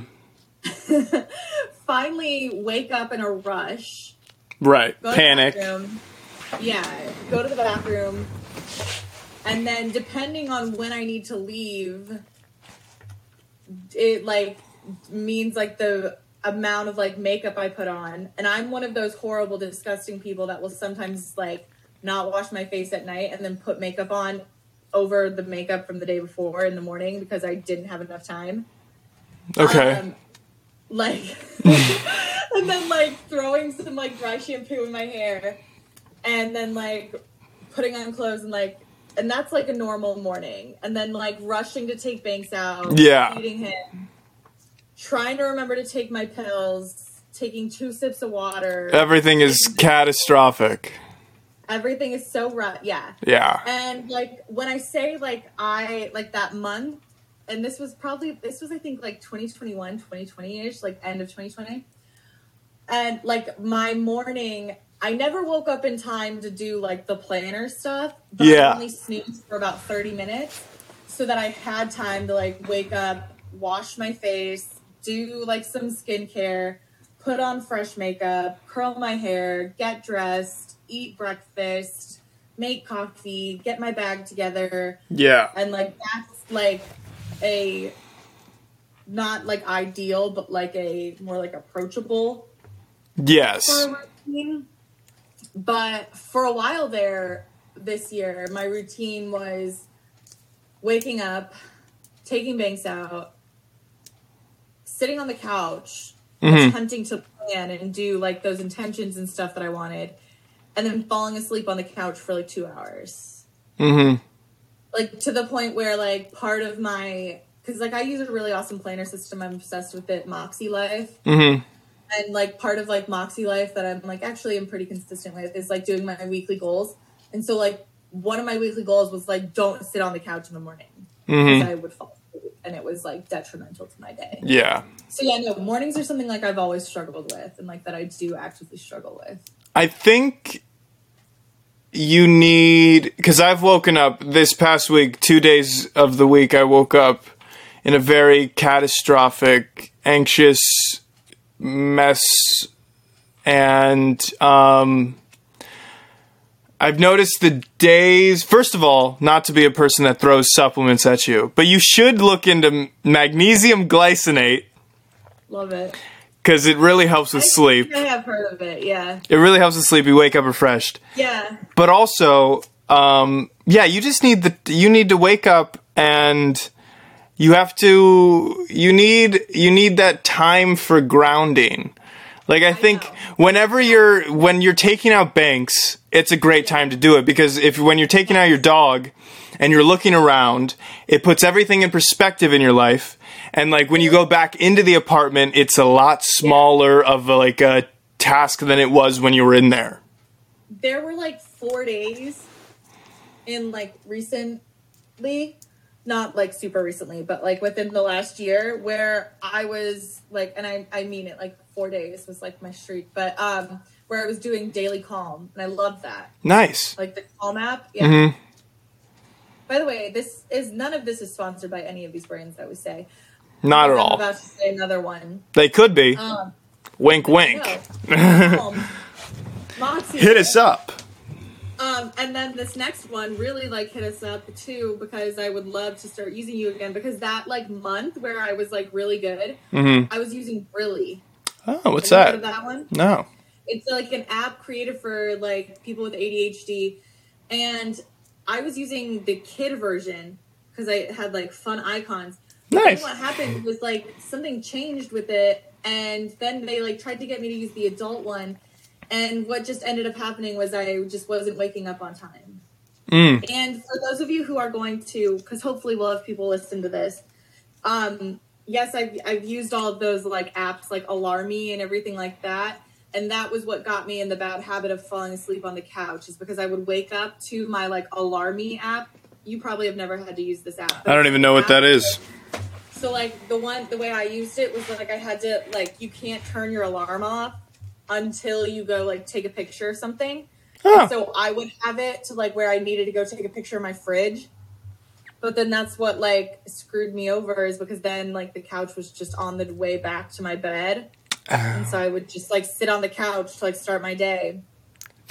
Finally wake up in a rush. Right. Go to the Panic. bathroom, yeah, go to the bathroom, and then depending on when I need to leave, it like means like the amount of like makeup I put on. And I'm one of those horrible, disgusting people that will sometimes like not wash my face at night and then put makeup on over the makeup from the day before in the morning because I didn't have enough time. Okay. Um, like, and then like throwing some like dry shampoo in my hair and then like putting on clothes and like, and that's like a normal morning. And then like rushing to take Banks out, Yeah. feeding him, trying to remember to take my pills, taking two sips of water. Everything is catastrophic. Everything is so rough. Yeah. Yeah. And like when I say like I like that month, and this was probably, this was I think like twenty twenty-one, twenty twenty-ish, like end of twenty twenty. And like my morning, I never woke up in time to do like the planner stuff, but Yeah. I only snoozed for about thirty minutes so that I had time to like wake up, wash my face, do like some skincare, put on fresh makeup, curl my hair, get dressed, eat breakfast, make coffee, get my bag together. Yeah. And like that's like a not like ideal, but like a more like approachable Yes. for a routine. But for a while there this year, my routine was waking up, taking Banks out, sitting on the couch, Mhm. attempting to plan and do like those intentions and stuff that I wanted, and then falling asleep on the couch for like two hours. Mm-hmm. Like to the point where like part of my, because like I use a really awesome planner system. I'm obsessed with it, Moxie Life. Mm-hmm. And like part of like Moxie Life that I'm like actually am pretty consistent with is like doing my weekly goals. And so like one of my weekly goals was like don't sit on the couch in the morning because Mm-hmm. I would fall asleep and it was like detrimental to my day. Yeah. So yeah, no, mornings are something like I've always struggled with and like that I do actively struggle with. I think you need, because I've woken up this past week, two days of the week, I woke up in a very catastrophic, anxious mess. And um, I've noticed the days, first of all, not to be a person that throws supplements at you, but you should look into magnesium glycinate Love it. because it really helps with sleep. I have heard of it, yeah. It really helps with sleep. You wake up refreshed. Yeah. But also, um, yeah, you just need the you need to wake up and you have to you need you need that time for grounding. Like I, I think know. whenever you're when you're taking out Banks, it's a great time to do it because if when you're taking out your dog and you're looking around, it puts everything in perspective in your life. And like when you go back into the apartment, it's a lot smaller yeah. of a, like a task than it was when you were in there. There were like four days in like recently, not like super recently, but like within the last year where I was like, and I, I mean it, like four days was like my streak, but um, where I was doing daily Calm and I loved that. Nice. Like the Calm app. Yeah. Mm-hmm. By the way, this is, none of this is sponsored by any of these brands that we say. Not at I'm all. about to say another one. They could be. Um, wink, wink. um, Moxie. Hit us up. Um, and then this next one really like hit us up too because I would love to start using you again because that like month where I was like really good, mm-hmm. I was using Brilly. Oh, what's Have you that? heard of that one? No. It's like an app created for like people with A D H D, and I was using the kid version because I had like fun icons. Nice. What happened was like something changed with it, and then they like tried to get me to use the adult one. And what just ended up happening was I just wasn't waking up on time. Mm. And for those of you who are going to, because hopefully we'll have people listen to this. Um, yes, I've, I've used all of those like apps like Alarmy and everything like that. And that was what got me in the bad habit of falling asleep on the couch is because I would wake up to my like Alarmy app. You probably have never had to use this app. I don't even know what that is. So like the one, the way I used it was like I had to like, you can't turn your alarm off until you go like take a picture or something. Oh. So I would have it to like where I needed to go take a picture of my fridge. But then that's what like screwed me over is because then like the couch was just on the way back to my bed. Oh. And so I would just like sit on the couch to like start my day.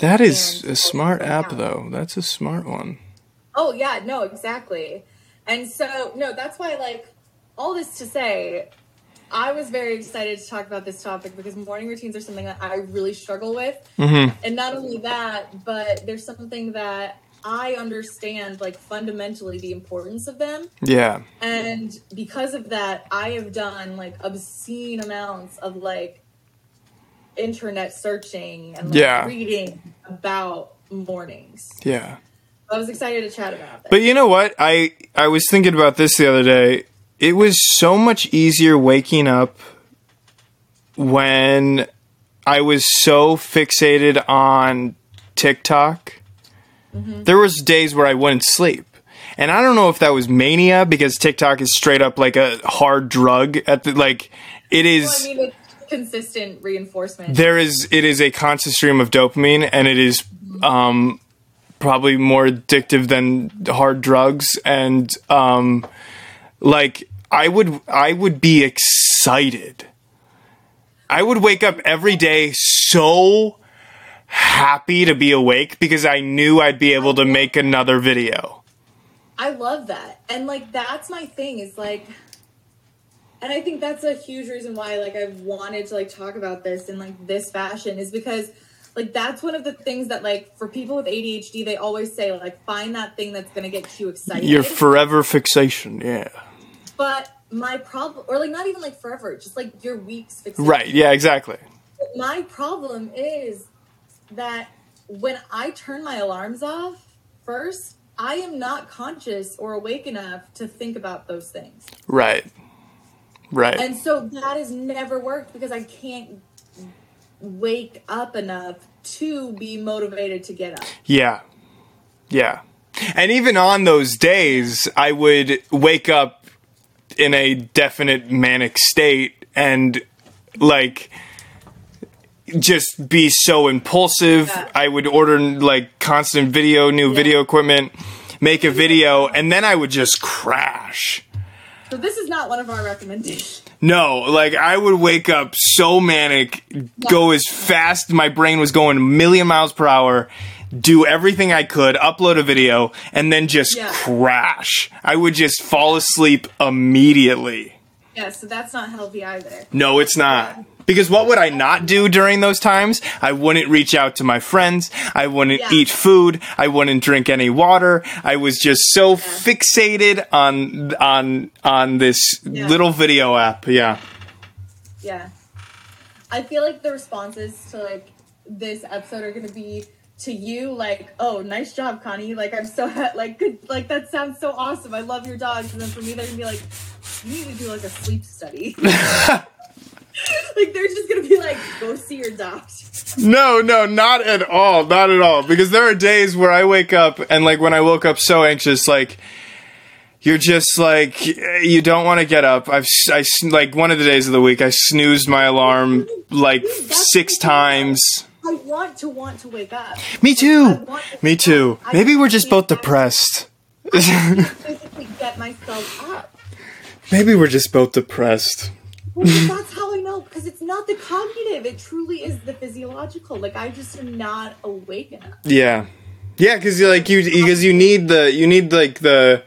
That is And a so smart it's app, out. though. That's a smart one. Oh yeah, no, exactly. And so no, that's why like all this to say, I was very excited to talk about this topic because morning routines are something that I really struggle with. Mm-hmm. And not only that, but there's something that I understand like fundamentally the importance of them. Yeah. And because of that, I have done like obscene amounts of like internet searching and like Yeah. reading about mornings. Yeah. I was excited to chat about this. But you know what? I I was thinking about this the other day. It was so much easier waking up when I was so fixated on TikTok. Mm-hmm. There was days where I wouldn't sleep. And I don't know if that was mania because TikTok is straight up like a hard drug at the like it is well, I mean, it's consistent reinforcement. There is it is a constant stream of dopamine and it is um probably more addictive than hard drugs and um like I would I would be excited. I would wake up every day so happy to be awake because I knew I'd be able to make another video. I love that. And like that's my thing is like and I think that's a huge reason why like I've wanted to like talk about this in like this fashion is because like that's one of the things that like for people with A D H D they always say like find that thing that's going to get you excited. Your forever fixation, yeah. But my problem or like not even like forever, just like your week's fixation. Right, yeah, exactly. But my problem is that when I turn my alarms off first, I am not conscious or awake enough to think about those things. Right. Right. And so that has never worked because I can't wake up enough to be motivated to get up. Yeah. Yeah. And even on those days, I would wake up in a definite manic state and like just be so impulsive. Yeah. I would order like constant video, new Yeah. video equipment, make a video, and then I would just crash. So this is not one of our recommendations. No, like I would wake up so manic, go as fast, my brain was going a million miles per hour, do everything I could, upload a video, and then just Yeah. crash. I would just fall asleep immediately. Yeah, so that's not healthy either. No, it's not. Because what would I not do during those times? I wouldn't reach out to my friends. I wouldn't Yeah. eat food. I wouldn't drink any water. I was just so Yeah. fixated on on on this Yeah. little video app. Yeah. Yeah. I feel like the responses to like this episode are going to be to you like, "Oh, nice job, Connie. Like I'm so ha- like good like that sounds so awesome. I love your dogs." And then for me they're going to be like, "You need to do like a sleep study." Like they're just gonna be like, go see your doctor. No, no, not at all. Not at all. Because there are days where I wake up and like when I woke up so anxious, like you're just like, you don't want to get up. I've, I, like one of the days of the week, I snoozed my alarm like That's six the thing, times. I want to want to wake up. Me too. I want to Me wake too. up. I Maybe we're just can't- both depressed. I can't physically get myself up. Maybe we're just both depressed. Well, that's how I know, because it's not the cognitive. It truly is the physiological. Like, I just am not awake enough. Yeah. Yeah, because like you, because you need the, you need like the,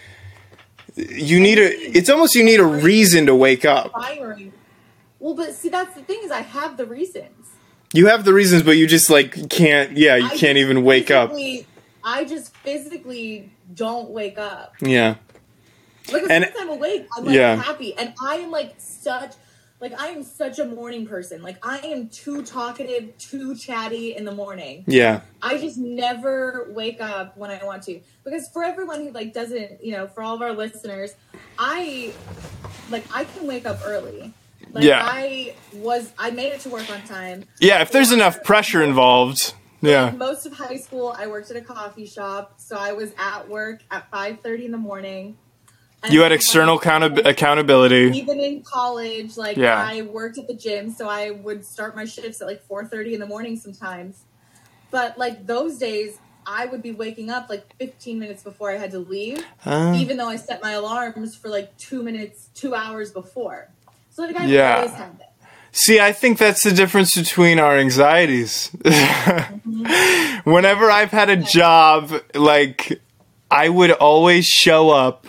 you need a, it's almost you need a reason to wake up. Firing. Well, but see, that's the thing is I have the reasons. You have the reasons, but you just like can't, yeah, you I can't just even wake up. physically- I just physically don't wake up. Yeah. Like as And- soon as I'm awake, I'm like yeah. happy, and I am like such, like I am such a morning person. Like I am too talkative, too chatty in the morning. Yeah. I just never wake up when I want to. Because for everyone who like doesn't, you know, for all of our listeners, I like I can wake up early. Like Yeah. I was, I made it to work on time. Yeah, if there's enough pressure involved. Yeah. Most of high school, I worked at a coffee shop, so I was at work at five thirty in the morning. And You had then external I- account- accountability. Even in college, like Yeah. I worked at the gym, so I would start my shifts at like four thirty in the morning sometimes. But like those days, I would be waking up like fifteen minutes before I had to leave, Uh, even though I set my alarms for like two minutes, two hours before. So like I Yeah. always had that. See, I think that's the difference between our anxieties. Mm-hmm. Whenever I've had a job, like, I would always show up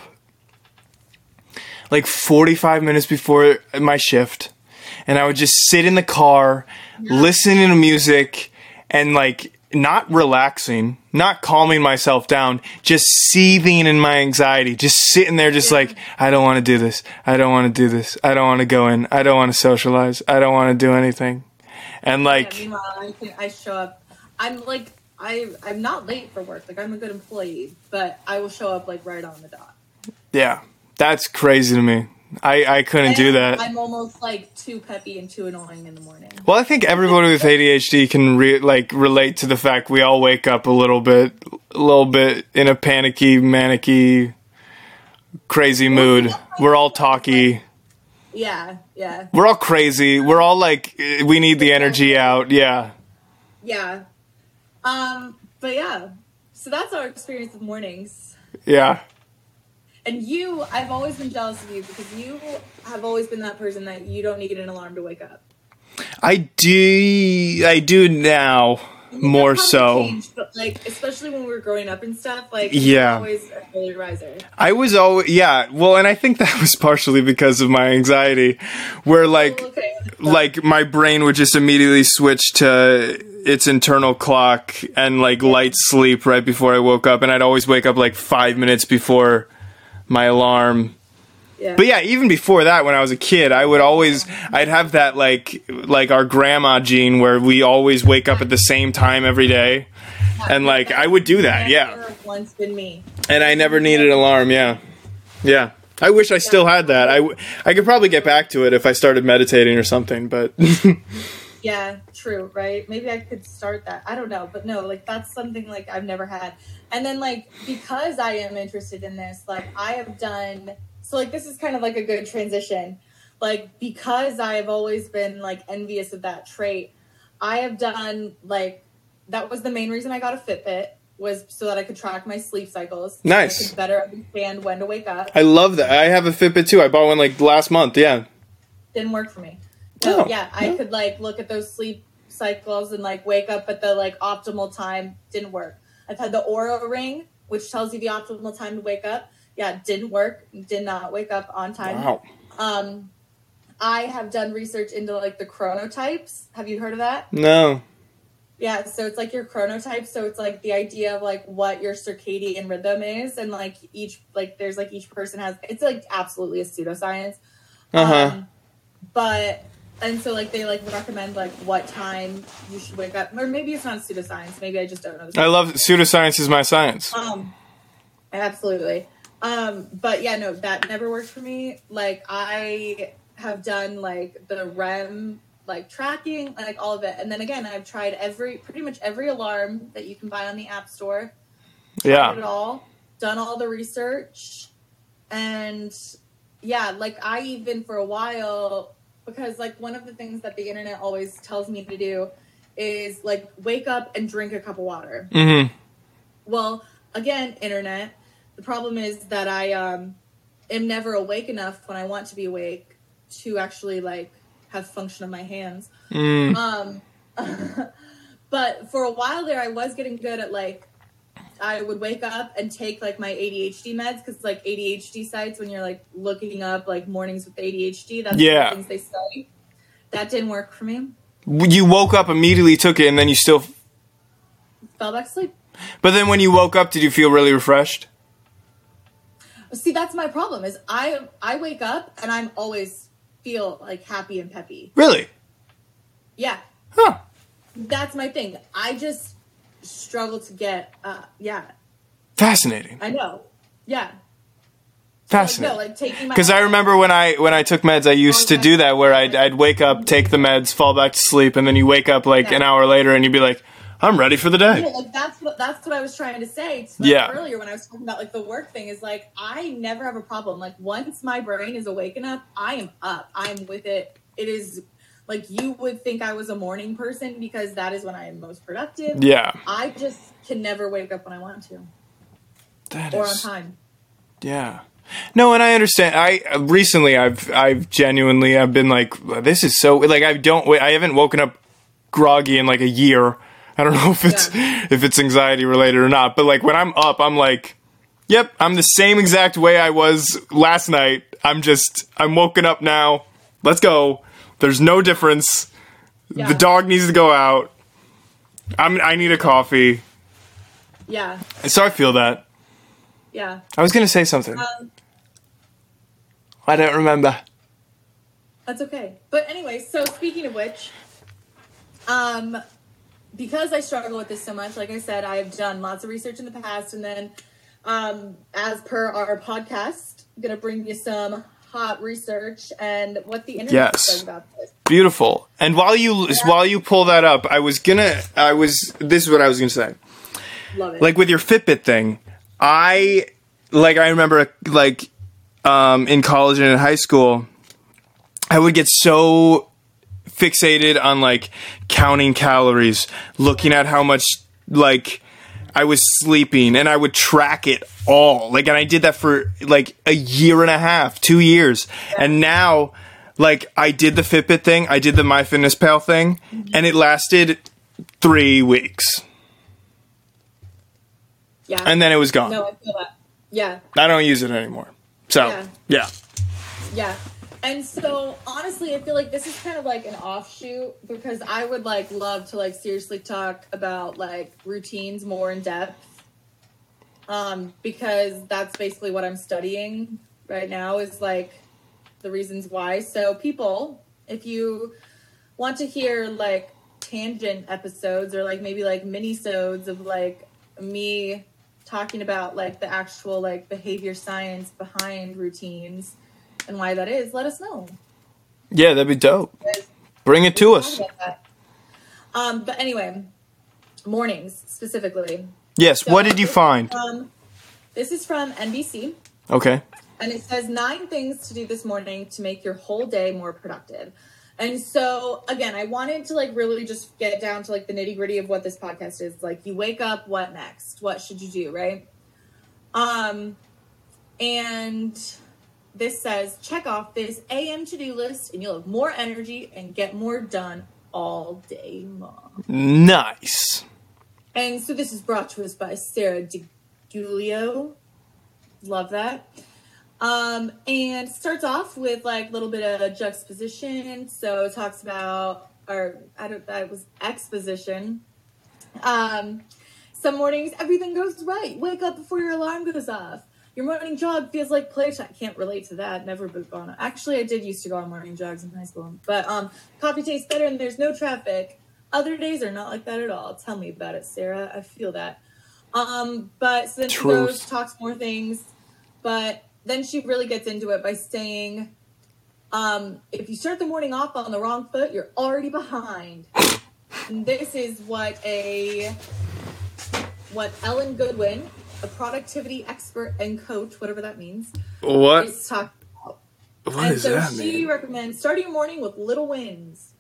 like forty-five minutes before my shift, and I would just sit in the car, yeah. listening to music, and like not relaxing, not calming myself down, just seething in my anxiety, just sitting there just yeah. like, I don't want to do this. I don't want to do this. I don't want to go in. I don't want to socialize. I don't want to do anything. And like, yeah, meanwhile, I, can, I show up, I'm like, I, I'm not late for work. Like, I'm a good employee, but I will show up like right on the dot. Yeah. That's crazy to me. I, I couldn't and do that. I'm almost like too peppy and too annoying in the morning. Well, I think everybody with A D H D can re- like relate to the fact we all wake up a little bit, a little bit in a panicky, manicky, crazy mood. We're all talky. Yeah, yeah. We're all crazy. We're all like, we need the energy out. Yeah. Yeah. Um. But yeah. So that's our experience with mornings. Yeah. And you, I've always been jealous of you because you have always been that person that you don't need an alarm to wake up. I do, I do now, more so. Changed, but like, especially when we were growing up and stuff, like, yeah. you were always an early riser. I was always, yeah, well, and I think that was partially because of my anxiety, where like, oh, okay. like my brain would just immediately switch to its internal clock and like light sleep right before I woke up, and I'd always wake up like five minutes before my alarm. Yeah. But yeah, even before that, when I was a kid, I would always, I'd have that like, like our grandma gene where we always wake up at the same time every day. And like, I would do that. Yeah. Once been me. And I never needed an alarm. Yeah. Yeah. I wish I still had that. I, I could probably get back to it if I started meditating or something, but. Yeah, true, right? Maybe I could start that. I don't know, but no, like that's something like I've never had. And then like, because I am interested in this, like I have done, so like this is kind of like a good transition. Like because I have always been like envious of that trait, I have done like, that was the main reason I got a Fitbit, was so that I could track my sleep cycles. Nice. So I could better understand when to wake up. I love that. I have a Fitbit too. I bought one like last month. Yeah. Didn't work for me. So oh, yeah, I yeah. could like look at those sleep cycles and like wake up at the like optimal time. Didn't work. I've had the Oura ring, which tells you the optimal time to wake up. Yeah, didn't work. Did not wake up on time. Wow. Um, I have done research into like the chronotypes. Have you heard of that? No. Yeah, so it's like your chronotype. So it's like the idea of like what your circadian rhythm is, and like each like there's like each person has. It's like absolutely a pseudoscience. Uh huh. Um, but. And so, like, they, like, recommend, like, what time you should wake up. Or maybe it's not pseudoscience. Maybe I just don't know. I love pseudoscience is my science. Um, absolutely. Um, but, yeah, no, that never worked for me. Like, I have done, like, the R E M, like, tracking, like, all of it. And then, again, I've tried every, pretty much every alarm that you can buy on the App Store. Yeah. Tried it all. Done all the research. And, yeah, like, I even, for a while... Because, like, one of the things that the internet always tells me to do is, like, wake up and drink a cup of water. Mm-hmm. Well, again, internet, the problem is that I um, am never awake enough when I want to be awake to actually, like, have function of my hands. Mm. Um, but for a while there, I was getting good at, like, I would wake up and take, like, my A D H D meds, because, like, A D H D sites, when you're, like, looking up, like, mornings with A D H D, that's yeah. the things they study. That didn't work for me. You woke up, immediately took it, and then you still... Fell back to sleep. But then when you woke up, did you feel really refreshed? See, that's my problem, is I I wake up, and I'm always feel, like, happy and peppy. Really? Yeah. Huh. That's my thing. I just... struggle to get uh yeah fascinating. I know. Yeah. Fascinating. Like, no, like taking my because I remember when I when I took meds, I used to do that where I'd I'd wake up, take the meds, fall back to sleep, and then you wake up like yeah. an hour later and you'd be like, I'm ready for the day. Yeah, like that's what that's what I was trying to say to yeah. earlier when I was talking about like the work thing, is like I never have a problem. Like once my brain is awake enough, I am up. I'm with it. It is like you would think I was a morning person because that is when I am most productive. Yeah. I just can never wake up when I want to. That or is, on time. Yeah. No, and I understand. I uh, recently, I've, I've genuinely, I've been like, this is so like I don't, I haven't woken up groggy in like a year. I don't know if it's yeah. if it's anxiety related or not, but like when I'm up, I'm like, yep, I'm the same exact way I was last night. I'm just, I'm woken up now. Let's go. There's no difference. Yeah. The dog needs to go out. I'm, I need a coffee. Yeah. So I feel that. Yeah. I was going to say something. Um, I don't remember. That's okay. But anyway, so speaking of which, um, because I struggle with this so much, like I said, I've done lots of research in the past, and then um, as per our podcast, I'm going to bring you some hot research and what the internet yes. says about this. Beautiful. And while you yeah. while you pull that up, I was gonna I was this is what I was gonna say. Love it. Like with your Fitbit thing, I like I remember like um, in college and in high school, I would get so fixated on like counting calories, looking at how much like I was sleeping, and I would track it all. Like, and I did that for like a year and a half, two years. Yeah. And now, like, I did the Fitbit thing, I did the MyFitnessPal thing, mm-hmm. and it lasted three weeks. Yeah. And then it was gone. No, I feel that. Yeah. I don't use it anymore. So, yeah. Yeah. Yeah. And so, honestly, I feel like this is kind of like an offshoot, because I would like love to like seriously talk about like routines more in depth. Um, because that's basically what I'm studying right now, is like the reasons why. So people, if you want to hear like tangent episodes or like maybe like mini-sodes of like me talking about like the actual like behavior science behind routines and why that is, let us know. Yeah, that'd be dope. Bring it to us. Um, but anyway, mornings specifically. Yes, so what did you find? From, this is from N B C. Okay. And it says nine things to do this morning to make your whole day more productive. And so, again, I wanted to like really just get down to like the nitty gritty of what this podcast is. Like, you wake up, what next? What should you do, right? Um, and this says, check off this A M to-do list and you'll have more energy and get more done all day long. Nice. And so this is brought to us by Sarah DiGiulio. Love that. Um, and starts off with like a little bit of juxtaposition. So it talks about, or I don't, that was exposition. Um, some mornings, everything goes right. Wake up before your alarm goes off. Your morning jog feels like playtime. Can't relate to that. Never been on. Actually, I did used to go on morning jogs in high school. But um, coffee tastes better and there's no traffic. Other days are not like that at all. Tell me about it, Sarah. I feel that. Um, but so then she goes, talks more things. But then she really gets into it by saying, um, if you start the morning off on the wrong foot, you're already behind. And this is what a what Ellen Goodwin, a productivity expert and coach, whatever that means, what is talking about. What and does so that she mean? recommends starting your morning with little wins.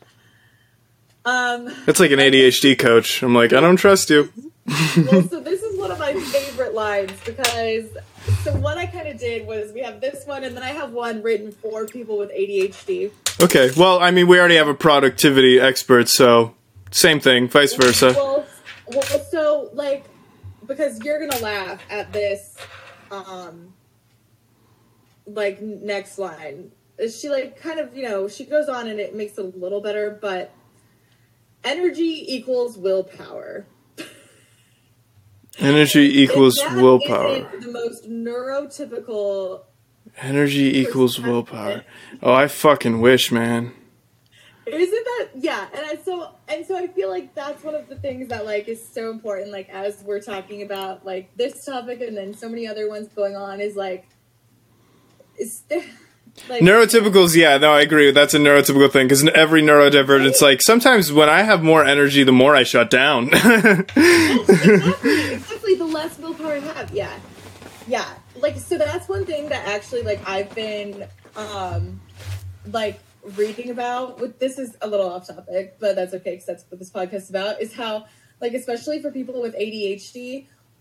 Um, That's like an A D H D coach. I'm like, I don't trust you. Well, so this is one of my favorite lines, because so what I kind of did was we have this one, and then I have one written for people with A D H D. Okay, well, I mean, we already have a productivity expert, so same thing, vice versa. Well, well so like, because you're gonna laugh at this, um, like next line. She like kind of, you know, she goes on and it makes it a little better, but energy equals willpower. Energy equals willpower. The most neurotypical. Energy equals willpower. Oh, I fucking wish, man. Isn't that, yeah, and I, so and so I feel like that's one of the things that like is so important, like as we're talking about like this topic and then so many other ones going on, is like is like neurotypicals. Yeah, no, I agree. That's a neurotypical thing, because every neurodivergence, like sometimes when I have more energy, the more I shut down. Yes, exactly, exactly. The less willpower I have. Yeah, yeah. Like, so that's one thing that actually like I've been um like reading about. With this is a little off topic, but that's okay because that's what this podcast is about. Is how like especially for people with A D H D,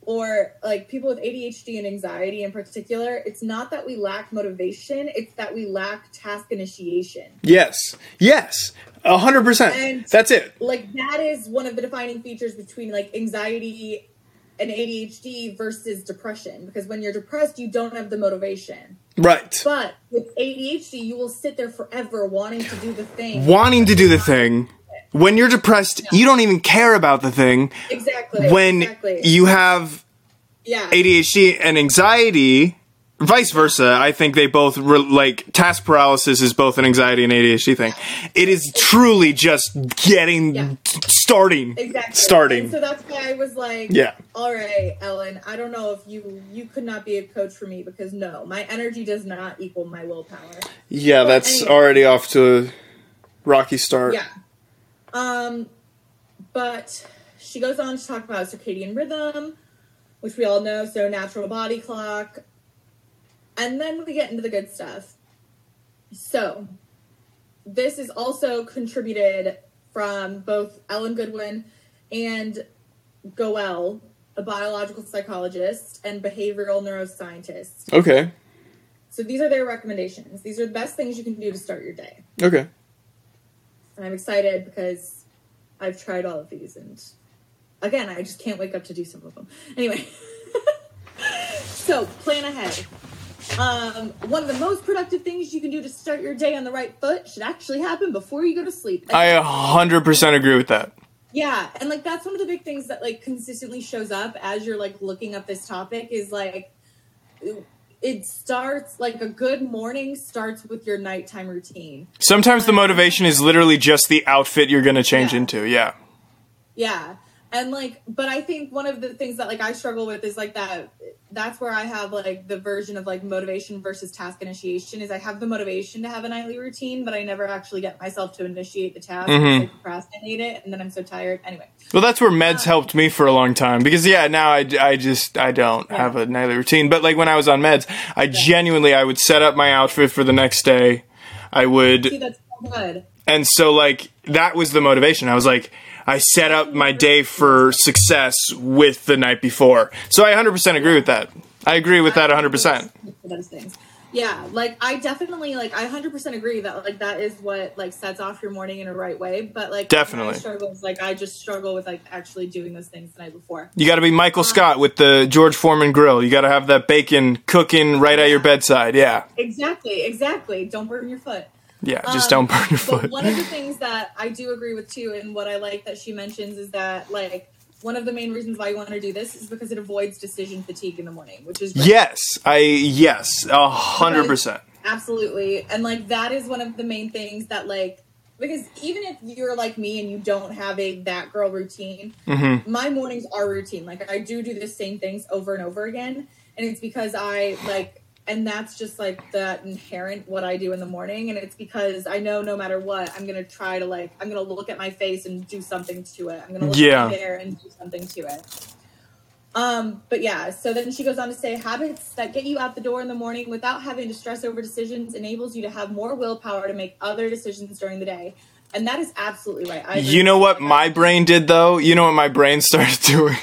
or like people with A D H D and anxiety in particular, it's not that we lack motivation, it's that we lack task initiation. Yes. Yes. A hundred percent. That's it. Like that is one of the defining features between like anxiety and A D H D versus depression. Because when you're depressed, you don't have the motivation. Right. But with A D H D, you will sit there forever wanting to do the thing. Wanting to do the thing. When you're depressed, yeah. you don't even care about the thing. Exactly. When exactly. you have yeah. A D H D and anxiety, vice versa, I think they both, re- like, task paralysis is both an anxiety and A D H D thing. It is truly just getting, yeah. starting. Exactly. Starting. And so that's why I was like, yeah. all right, Ellen, I don't know if you, you could not be a coach for me because no, my energy does not equal my willpower. Yeah, but that's anyway. Already off to a rocky start. Yeah. Um, but she goes on to talk about circadian rhythm, which we all know, so natural body clock. And then we get into the good stuff. So, this is also contributed from both Ellen Goodwin and Goel, a biological psychologist and behavioral neuroscientist. Okay. So these are their recommendations. These are the best things you can do to start your day. Okay. And I'm excited because I've tried all of these, and again, I just can't wake up to do some of them. Anyway, so plan ahead. Um, one of the most productive things you can do to start your day on the right foot should actually happen before you go to sleep. I one hundred percent agree with that. Yeah, and like that's one of the big things that like consistently shows up as you're like looking up this topic is like it starts like a good morning starts with your nighttime routine. Sometimes the motivation is literally just the outfit you're going to change yeah. into. Yeah. Yeah. And like, but I think one of the things that like I struggle with is like that, that's where I have like the version of like motivation versus task initiation is I have the motivation to have a nightly routine, but I never actually get myself to initiate the task. Mm-hmm. I procrastinate it and then I'm so tired. Anyway. Well, that's where meds um, helped me for a long time because yeah, now I, I just, I don't yeah. have a nightly routine, but like when I was on meds, I yeah. genuinely, I would set up my outfit for the next day. I would. See, that's so good. And so like, that was the motivation. I was like, I set up my day for success with the night before. So I one hundred percent agree with that. I agree with that one hundred percent. Those things. Yeah, like I definitely like I one hundred percent agree that like that is what like sets off your morning in a right way, but like definitely my struggles like I just struggle with like actually doing those things the night before. You got to be Michael um, Scott with the George Foreman grill. You got to have that bacon cooking right yeah. at your bedside. Yeah. Exactly, exactly. Don't burn your foot. Yeah, just um, don't burn your foot. But one of the things that I do agree with too, and what I like that she mentions is that like one of the main reasons why you want to do this is because it avoids decision fatigue in the morning, which is great. Yes, I yes, a hundred percent, absolutely, and like that is one of the main things that like because even if you're like me and you don't have a that girl routine, mm-hmm. my mornings are routine. Like I do do the same things over and over again, and it's because I like. And that's just like that inherent what I do in the morning. And it's because I know no matter what, I'm going to try to like, I'm going to look at my face and do something to it. I'm going to look yeah. at my hair and do something to it. Um, but yeah, so then she goes on to say habits that get you out the door in the morning without having to stress over decisions enables you to have more willpower to make other decisions during the day. And that is absolutely right. I you know what my brain did though? You know what my brain started doing?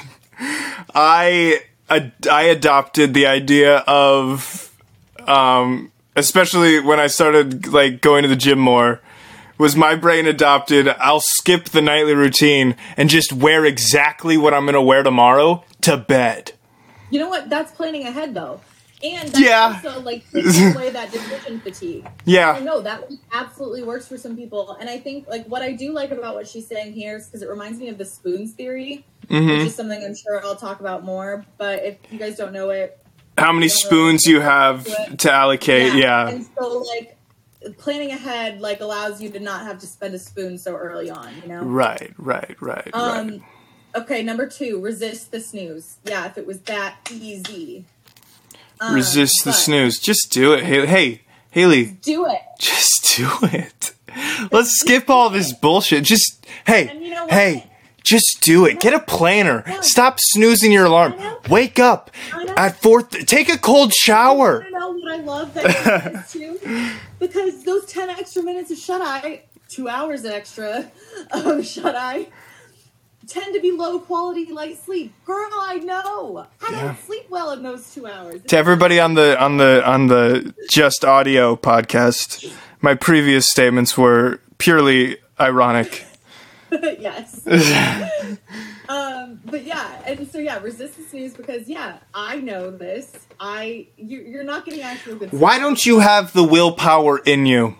I, I adopted the idea of, Um, especially when I started like going to the gym more, was my brain adopted, I'll skip the nightly routine and just wear exactly what I'm going to wear tomorrow to bed. You know what? That's planning ahead though. And that's yeah. also like taking away that decision fatigue. Yeah. So, no, that absolutely works for some people. And I think like what I do like about what she's saying here is because it reminds me of the spoons theory, mm-hmm. which is something I'm sure I'll talk about more. But if you guys don't know it, how many spoons you have to allocate, yeah. And so, like, planning ahead, like, allows you to not have to spend a spoon so early on, you know? Right, right, right, um, right. Okay, number two, resist the snooze. Yeah, if it was that easy. Um, resist the snooze. Just do it, Haley. Hey, Haley. Just do it. Just do it. Let's skip all this bullshit. Just, hey, you know hey. Just do it. Get a planner. Stop snoozing your alarm. Wake up at four. Th- take a cold shower. You know what I love that you too? Because those ten extra minutes of shut eye, two hours extra of shut eye, tend to be low quality light sleep. Girl, I know. I Yeah. don't sleep well in those two hours. To everybody on the on the on the Just Audio podcast, my previous statements were purely ironic. Yes. um, but yeah, and so yeah, resist the snooze because yeah, I know this. I you, you're not getting actual good sleep. Why don't you have the willpower in you?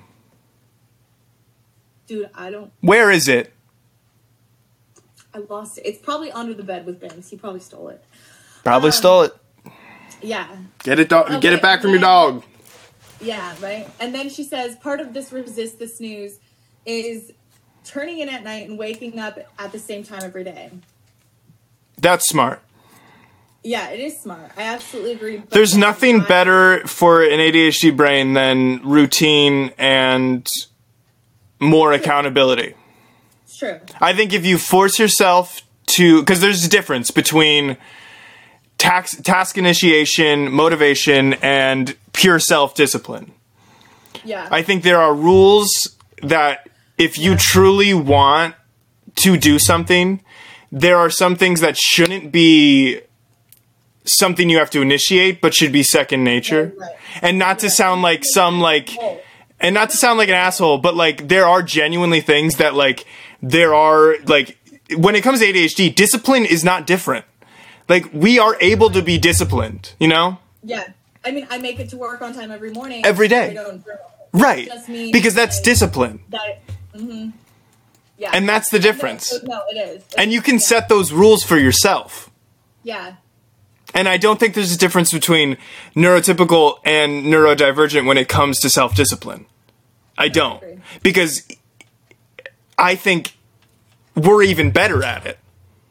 Dude, I don't. Where is it? I lost it. It's probably under the bed with Vince. He probably stole it. Probably Um, stole it. Yeah. Get it, dog. Okay, Get it back from and your then- dog. Yeah, right. And then she says part of this resist the snooze is turning in at night and waking up at the same time every day. That's smart. Yeah, it is smart. I absolutely agree. But There's nothing I- better for an A D H D brain than routine and more accountability. It's true. I think if you force yourself to, because there's a difference between tax, task initiation, motivation, and pure self-discipline. Yeah. I think there are rules that if you truly want to do something, there are some things that shouldn't be something you have to initiate, but should be second nature. Right, right. And not to sound like some like, Oh, and not to sound like an asshole, but like there are genuinely things that like there are like when it comes to A D H D, discipline is not different. Like we are able to be disciplined, you know? yeah. I mean, I make it to work on time every morning. Every day. I don't journal. Right. Just means Because that's like, discipline. That, mm-hmm. Yeah. And that's the difference. No, no, it is. And you can Yeah. set those rules for yourself. Yeah. And I don't think there's a difference between neurotypical and neurodivergent when it comes to self-discipline. I don't. agree. Because I think we're even better at it.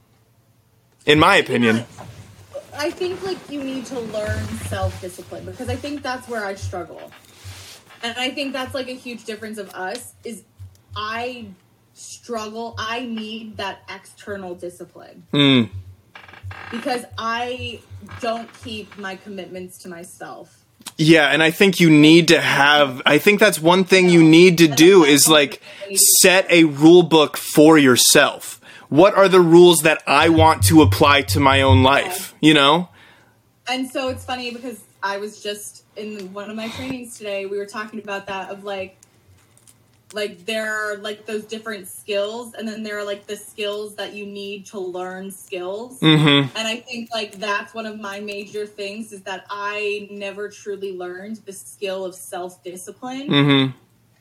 In my opinion. I think like you need to learn self-discipline because I think that's where I struggle. And I think that's like a huge difference of us is I struggle. I need that external discipline. Mm. Because I don't keep my commitments to myself. Yeah, and I think you need to have, I think that's one thing you need to do is like set a rule book for yourself. What are the rules that I want to apply to my own life, you know? And so it's funny because I was just in one of my trainings today, we were talking about that of like, like there are like those different skills and then there are like the skills that you need to learn skills. Mm-hmm. And I think like that's one of my major things is that I never truly learned the skill of self-discipline. Mm-hmm.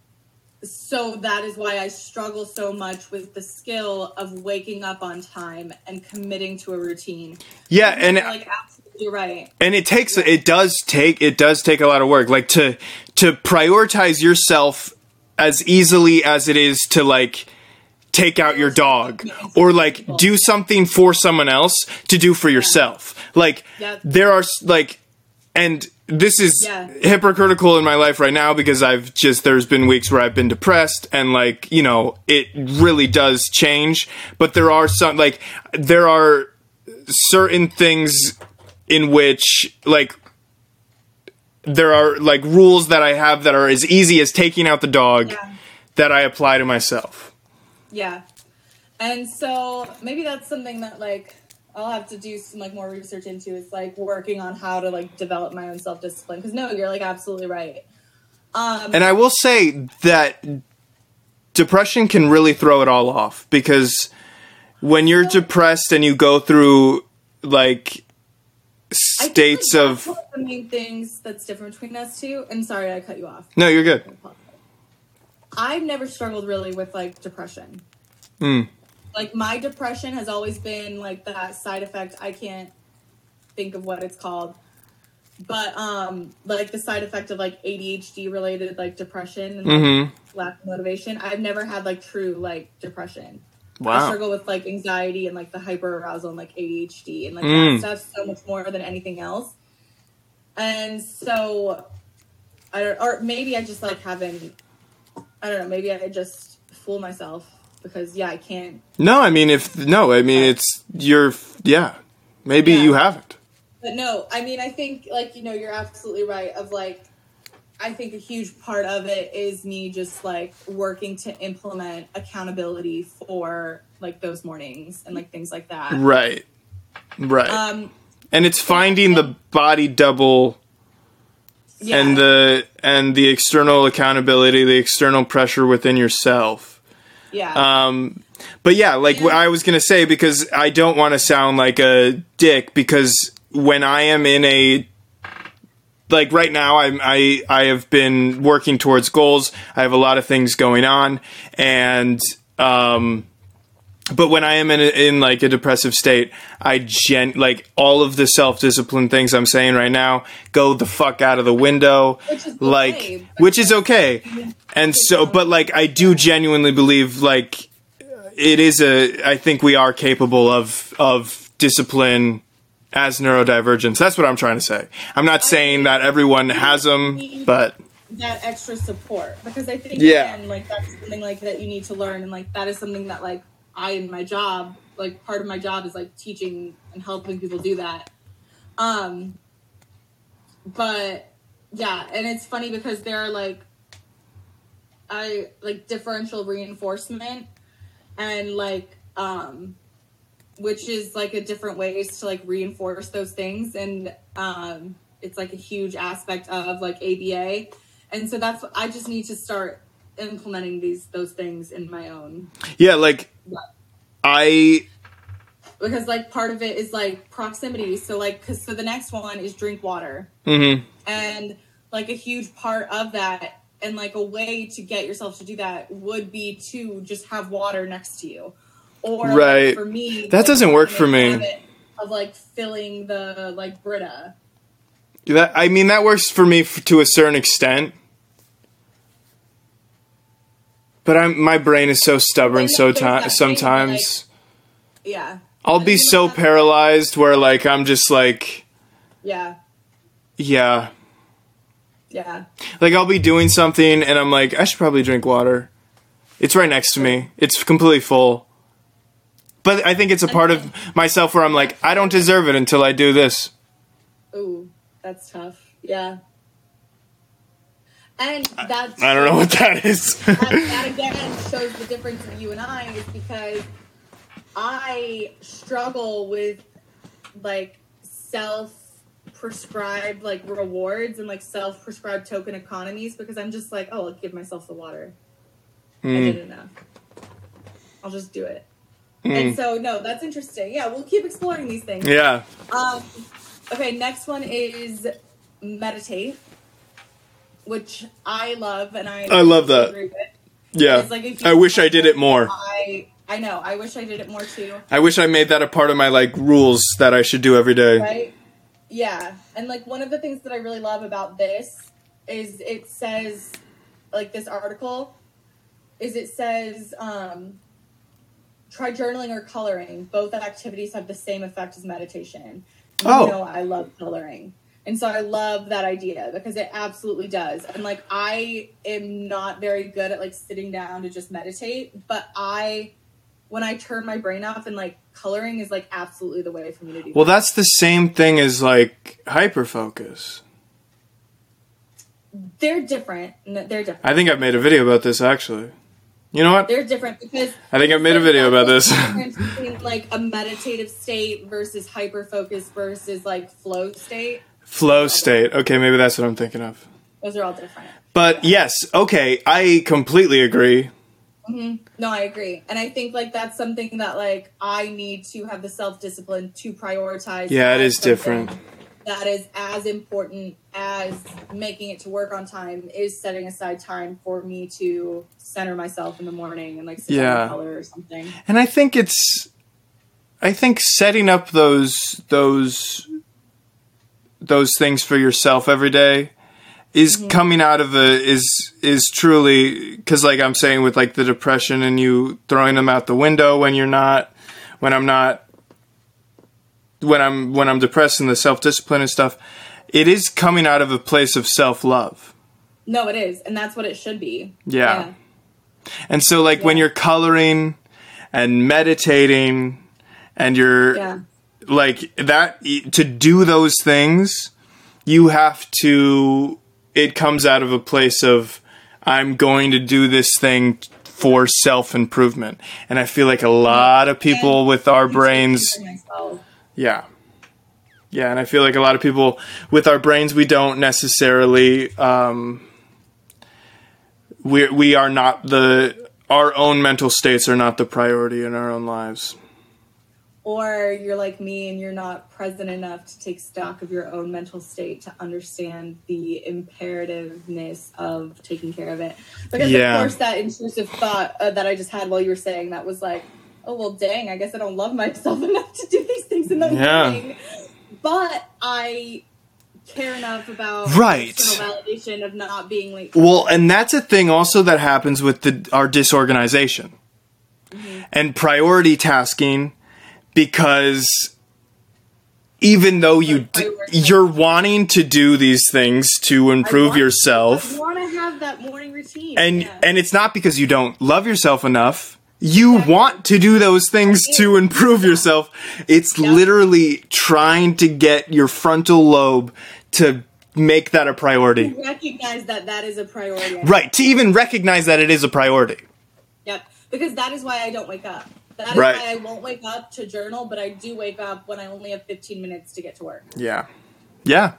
So that is why I struggle so much with the skill of waking up on time and committing to a routine. Yeah, and like absolutely right. and it takes it does take it does take a lot of work, like to to prioritize yourself as easily as it is to like take out your dog or like do something for someone else to do for yourself. Like Yeah. there are s- like, and this is Yeah. hypocritical in my life right now because I've just, there's been weeks where I've been depressed and like, you know, it really does change, but there are some, like, there are certain things in which like, there are like rules that I have that are as easy as taking out the dog Yeah. that I apply to myself. Yeah. And so maybe that's something that like I'll have to do some like more research into is like working on how to like develop my own self-discipline. Because no, you're like absolutely right. Um, And I will say that depression can really throw it all off because when you're depressed and you go through like I think, states like, of that's one of the main things that's different between us two. And sorry, I cut you off. no, you're good. I've never struggled really with like depression. Mm. Like my depression has always been like that side effect. I can't think of what it's called, but um, like the side effect of like A D H D related like depression and like, Mm-hmm. lack of motivation. I've never had like true like depression. I Wow. struggle with like anxiety and like the hyper arousal and like A D H D and like Mm. that stuff so much more than anything else. And so I don't, or maybe I just like haven't. I don't know. Maybe I just fool myself because yeah, I can't. No, I mean if no, I mean it's you're yeah. Maybe Yeah. you haven't. But no, I mean I think like you know you're absolutely right. Of like, I think a huge part of it is me just like working to implement accountability for like those mornings and like things like that. Right. Right. Um, and it's finding the body double yeah. and the and the external accountability, the external pressure within yourself. Yeah. Um, but yeah, like yeah. what I was going to say, because I don't want to sound like a dick, because when I am in a, like right now, I'm, I, I have been working towards goals. I have a lot of things going on, and, um, but when I am in, a, in like a depressive state, I gen like all of the self-discipline things I'm saying right now go the fuck out of the window, which is like, okay, which is okay. And so, but like, I do genuinely believe like it is a, I think we are capable of, of discipline as neurodivergents. That's what I'm trying to say. I'm not saying that everyone has them, but that extra support, because I think, yeah, again, like that's something like that you need to learn. And like, that is something that like, I, in my job, like part of my job is like teaching and helping people do that. Um, but yeah, and it's funny because there are like, I like differential reinforcement and like, um, which is like a different ways to like reinforce those things. And, um, it's like a huge aspect of like A B A. And so that's, I just need to start implementing these, those things in my own. Yeah. Like, I, because like part of it is like proximity. So like, cause so the next one is drink water, mm-hmm. and like a huge part of that, and like a way to get yourself to do that would be to just have water next to you. Or right. like, for me, that like, doesn't work for me. Of like filling the like Brita. That, I mean, that works for me f- to a certain extent. But I'm my brain is so stubborn. So ti- sometimes, like, yeah, I'll be so paralyzed where like I'm just like, yeah, yeah, yeah. Like I'll be doing something and I'm like, I should probably drink water. It's right next to me. It's completely full. But I think it's a part of myself where I'm like, I don't deserve it until I do this. Ooh, that's tough. Yeah. And that's... I don't know what that is. that, that, again, shows the difference in you and I, is because I struggle with, like, self-prescribed, like, rewards and, like, self-prescribed token economies, because I'm just like, oh, I'll give myself the water. Mm. I did enough. I'll just do it. Mm. And so, no, that's interesting. Yeah, we'll keep exploring these things. Yeah. Um, okay, next one is meditate, which I love, and I I love that. Agree with. Yeah, like I wish I did it more. I I know. I wish I did it more too. I wish I made that a part of my like rules that I should do every day. Right? Yeah, and like one of the things that I really love about this is it says, like this article, is it says, um, try journaling or coloring. Both activities have the same effect as meditation. You oh. know, I love coloring. And so I love that idea because it absolutely does. And like, I am not very good at like sitting down to just meditate, but I, when I turn my brain off, and like coloring is like absolutely the way for me to do. Well, that. That's the same thing as like hyperfocus. They're different. They're different. I think I've made a video about this actually. You know what? They're different because I think I've made a video about this. Between like a meditative state versus hyperfocus versus like flow state. Flow state. Okay, maybe that's what I'm thinking of. Those are all different. But yeah. Yes, okay, I completely agree. Mm-hmm. No, I agree. And I think like that's something that like I need to have the self-discipline to prioritize. Yeah, it is different. That is as important as making it to work on time, is setting aside time for me to center myself in the morning and like sit yeah. down and color or something. And I think it's, I think setting up those, those, those things for yourself every day is mm-hmm. coming out of a, is, is truly, cause like I'm saying with like the depression and you throwing them out the window when you're not, when I'm not, when I'm, when I'm depressed and the self-discipline and stuff, it is coming out of a place of self-love. No, it is. And that's what it should be. Yeah. yeah. And so like yeah. when you're coloring and meditating and you're yeah. like that, to do those things, you have to it comes out of a place of, I'm going to do this thing for self-improvement. And I feel like a lot of people with our brains... Yeah. Yeah, and I feel like a lot of people with our brains, we don't necessarily... Um, we we are not the... Our own mental states are not the priority in our own lives. Or you're like me and you're not present enough to take stock of your own mental state to understand the imperativeness of taking care of it. Because, yeah. of course, that intrusive thought uh, that I just had while you were saying that was like, oh, well, dang, I guess I don't love myself enough to do these things in the yeah. morning. But I care enough about right. external validation of not being late. Well, and that's a thing also that happens with the, our disorganization mm-hmm. and priority tasking. Because even though you d- you're wanting to do these things to improve I yourself, I want to have that morning routine, and yeah. and it's not because you don't love yourself enough. You exactly. want to do those things to improve yourself. It's yep. literally trying to get your frontal lobe to make that a priority. To recognize that that is a priority. Right. To even recognize that it is a priority. Yep. Because that is why I don't wake up. That is right. why I won't wake up to journal, but I do wake up when I only have fifteen minutes to get to work. Yeah. Yeah.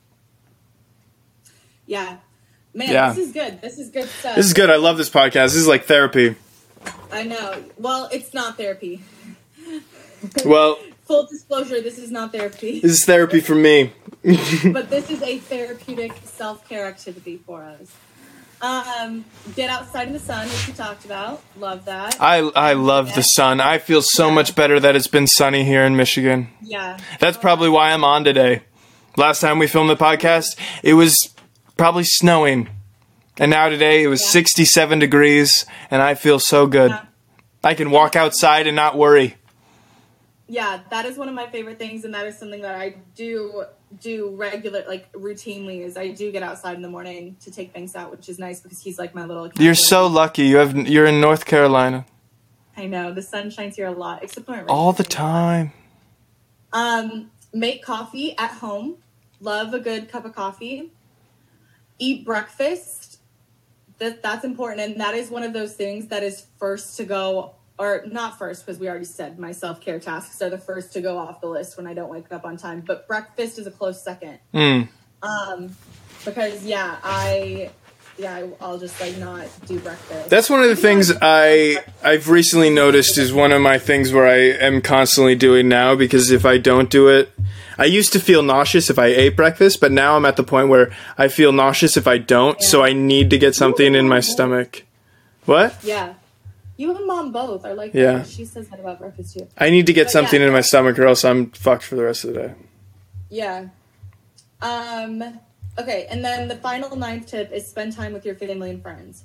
Yeah. Man, yeah. this is good. This is good stuff. This is good. I love this podcast. This is like therapy. I know. Well, it's not therapy. Well. Full disclosure, this is not therapy. This is therapy for me. But this is a therapeutic self-care activity for us. Um, get outside in the sun, which we talked about. Love that. I I love yeah. the sun. I feel so yeah. much better that it's been sunny here in Michigan. Yeah. That's probably why I'm on today. Last time we filmed the podcast, it was probably snowing. And now today it was yeah. sixty-seven degrees, and I feel so good. Yeah. I can walk outside and not worry. Yeah, that is one of my favorite things, and that is something that I do do regular, like routinely. Is I do get outside in the morning to take things out, which is nice because he's like my little. Captain. You're so lucky. You have you're in North Carolina. I know the sun shines here a lot, except when it rains. All the time. Um, make coffee at home. Love a good cup of coffee. Eat breakfast. That that's important, and that is one of those things that is first to go. Or not first, because we already said my self-care tasks are the first to go off the list when I don't wake up on time. But breakfast is a close second. Mm. Um, because, yeah, I... Yeah, I'll just, like, not do breakfast. That's one of the things I, I've recently noticed is one of my things where I am constantly doing now, because if I don't do it... I used to feel nauseous if I ate breakfast, but now I'm at the point where I feel nauseous if I don't, yeah. so I need to get something in my stomach. What? Yeah. You and Mom both are like yeah. that. She says that about breakfast, too. I need to get but something yeah. in my stomach or else I'm fucked for the rest of the day. Yeah. Um... Okay, and then the final ninth tip is spend time with your family and friends.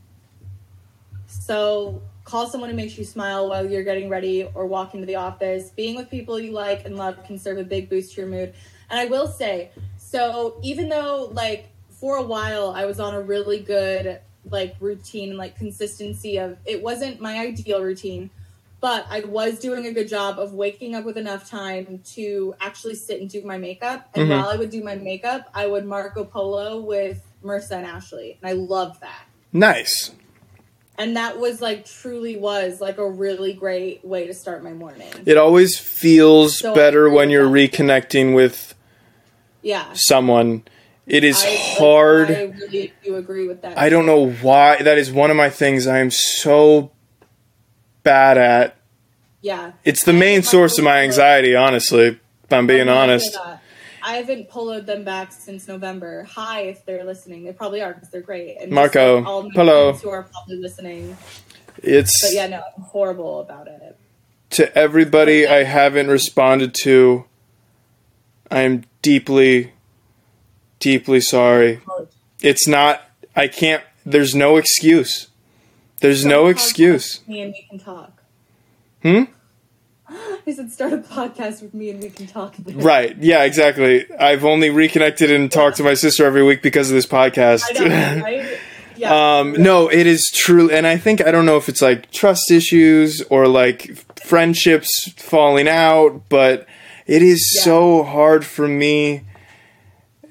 So call someone who makes you smile while you're getting ready or walking to the office. Being with people you like and love can serve a big boost to your mood. And I will say, so even though, like, for a while I was on a really good, like, routine and, like, consistency of, it wasn't my ideal routine, but I was doing a good job of waking up with enough time to actually sit and do my makeup. And mm-hmm. while I would do my makeup, I would Marco Polo with Marissa and Ashley. And I loved that. Nice. And that was like, truly was like a really great way to start my morning. It always feels so better when you're that. reconnecting with yeah. someone. It is I, hard. Like, I really do agree with that. I don't know why. That is one of my things I am so bad at. Yeah. It's the main source of my anxiety, honestly, if I'm being honest. I haven't poloed them back since November. Hi, if they're listening. They probably are because they're great. And Marco, like all my hello. friends who are probably listening. It's But yeah, no, I'm horrible about it. To everybody I haven't responded to, I am deeply, deeply sorry. It's not, I can't, there's no excuse. There's no excuse. Me and we can talk. Hmm? I said start a podcast with me and we can talk about it. Right. Yeah, exactly. I've only reconnected and talked to my sister every week because of this podcast. I know, right? Yeah. um, no, it is true. And I think, I don't know if it's like trust issues or like friendships falling out, but it is yeah. so hard for me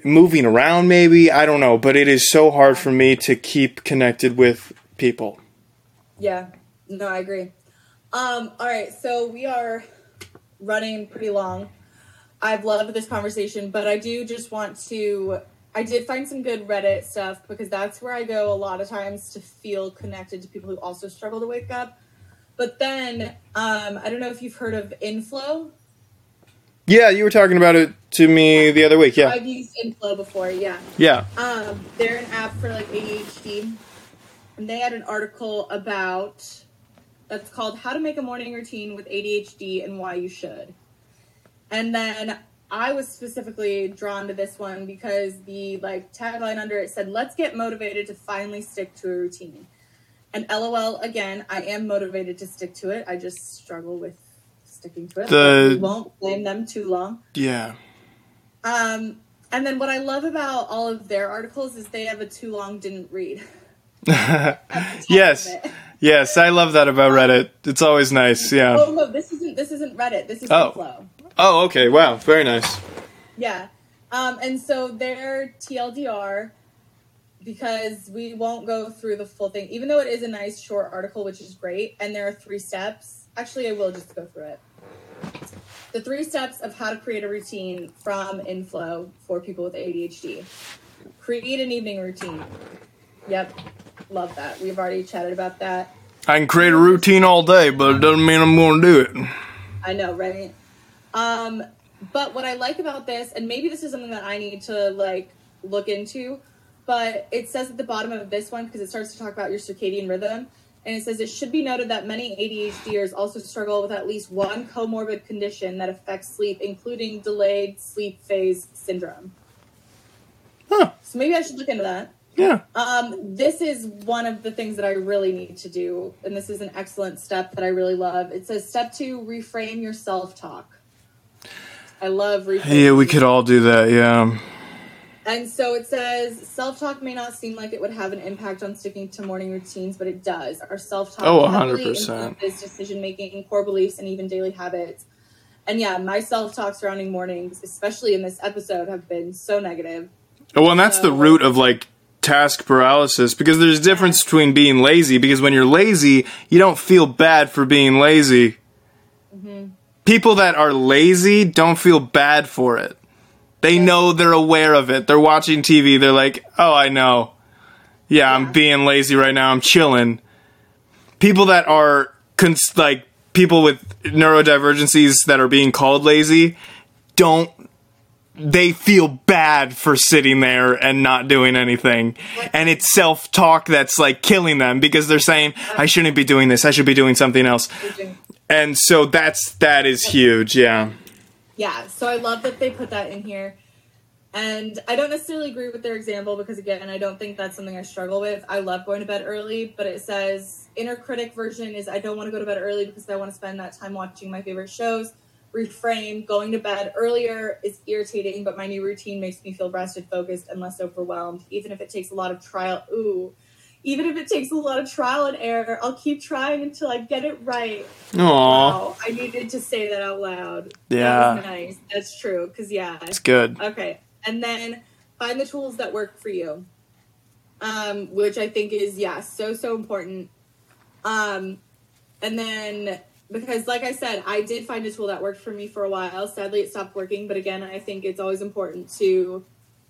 moving around maybe, I don't know, but it is so hard for me to keep connected with people. Yeah, no, I agree. Um, all right, so we are running pretty long. I've loved this conversation, but I do just want to, I did find some good Reddit stuff because that's where I go a lot of times to feel connected to people who also struggle to wake up. But then, um, I don't know if you've heard of Inflow. Yeah, you were talking about it to me the other week, yeah. I've used Inflow before, yeah. Yeah. Um, they're an app for like A D H D, and they had an article about, that's called How to Make a Morning Routine with A D H D and Why You Should. And then I was specifically drawn to this one because the like tagline under it said, let's get motivated to finally stick to a routine. And LOL, again, I am motivated to stick to it. I just struggle with sticking to it. The, we won't blame them too long. Yeah. Um, and then what I love about all of their articles is they have a too long didn't read. Yes. Yes, I love that about Reddit. It's always nice, yeah. Oh no, this isn't this isn't Reddit. This is oh. Inflow. Oh, okay. Wow, very nice. Yeah. Um, and so their T L D R, because we won't go through the full thing, even though it is a nice short article, which is great, and there are three steps. Actually, I will just go through it. The three steps of how to create a routine from Inflow for people with A D H D. Create an evening routine. Yep. Love that. We've already chatted about that. I can create a routine all day, but it doesn't mean I'm going to do it. I know, right? Um, but what I like about this, and maybe this is something that I need to like look into, but it says at the bottom of this one, because it starts to talk about your circadian rhythm, and it says it should be noted that many ADHDers also struggle with at least one comorbid condition that affects sleep, including delayed sleep phase syndrome. Huh. So maybe I should look into that. Yeah. Um, this is one of the things that I really need to do, and this is an excellent step that I really love. It says step two, reframe your self-talk. I love reframing. Yeah, we could all do that, yeah. And so it says, self-talk may not seem like it would have an impact on sticking to morning routines, but it does. Our self-talk oh, one hundred percent is decision-making, core beliefs, and even daily habits. And yeah, my self-talk surrounding mornings, especially in this episode, have been so negative. Well, and that's so, the root of, like, task paralysis, because there's a difference between being lazy, because when you're lazy, you don't feel bad for being lazy. Mm-hmm. People that are lazy don't feel bad for it. They yeah. know, they're aware of it. They're watching T V. They're like, oh, I know. Yeah, yeah. I'm being lazy right now. I'm chilling. People that are, cons- like, people with neurodivergencies that are being called lazy, don't, they feel bad for sitting there and not doing anything. And it's self-talk that's, like, killing them, because they're saying, I shouldn't be doing this. I should be doing something else. And so that's, that is huge, yeah. Yeah, so I love that they put that in here. And I don't necessarily agree with their example because, again, I don't think that's something I struggle with. I love going to bed early, but it says inner critic version is I don't want to go to bed early because I want to spend that time watching my favorite shows. Reframe, going to bed earlier is irritating, but my new routine makes me feel rested, focused, and less overwhelmed, even if it takes a lot of trial. Ooh. Even if it takes a lot of trial and error, I'll keep trying until I get it right. Aww. Wow, I needed to say that out loud. Yeah. That was nice. That's true, because, yeah. It's good. Okay. And then find the tools that work for you, um, which I think is, yeah, so, so important. Um, and then, because, like I said, I did find a tool that worked for me for a while. Sadly, it stopped working. But, again, I think it's always important to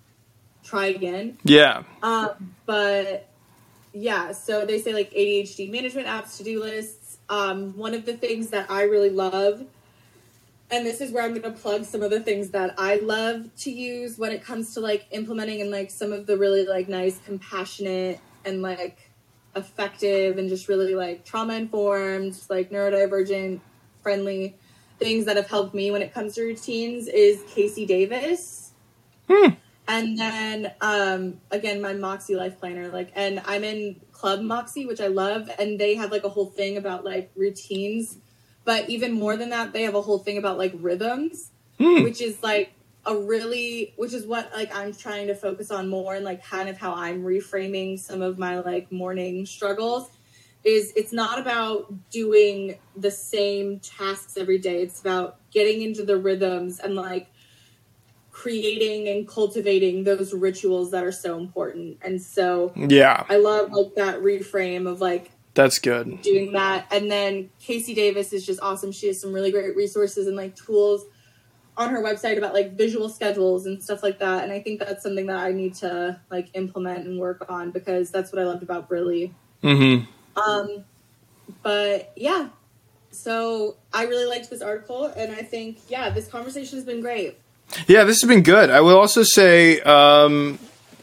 try again. Yeah. Um, but... Yeah, so they say like A D H D management apps, to-do lists. Um, one of the things that I really love, and this is where I'm going to plug some of the things that I love to use when it comes to like implementing and like some of the really like nice, compassionate and like effective and just really like trauma-informed, like neurodivergent, friendly things that have helped me when it comes to routines is Casey Davis. Hmm. And then, um, again, my Moxie Life Planner, like, and I'm in Club Moxie, which I love, and they have, like, a whole thing about, like, routines, but even more than that, they have a whole thing about, like, rhythms, mm. which is, like, a really, which is what, like, I'm trying to focus on more, and, like, kind of how I'm reframing some of my, like, morning struggles, is it's not about doing the same tasks every day, it's about getting into the rhythms and, like, creating and cultivating those rituals that are so important. And so yeah, I love like that reframe of like that's good doing that. And then Casey Davis is just awesome. She has some really great resources and like tools on her website about like visual schedules and stuff like that. And I think that's something that I need to like implement and work on, because that's what I loved about Briley. Mm-hmm. Um, but yeah, so I really liked this article, and I think, yeah, this conversation has been great. Yeah, this has been good. I will also say, um,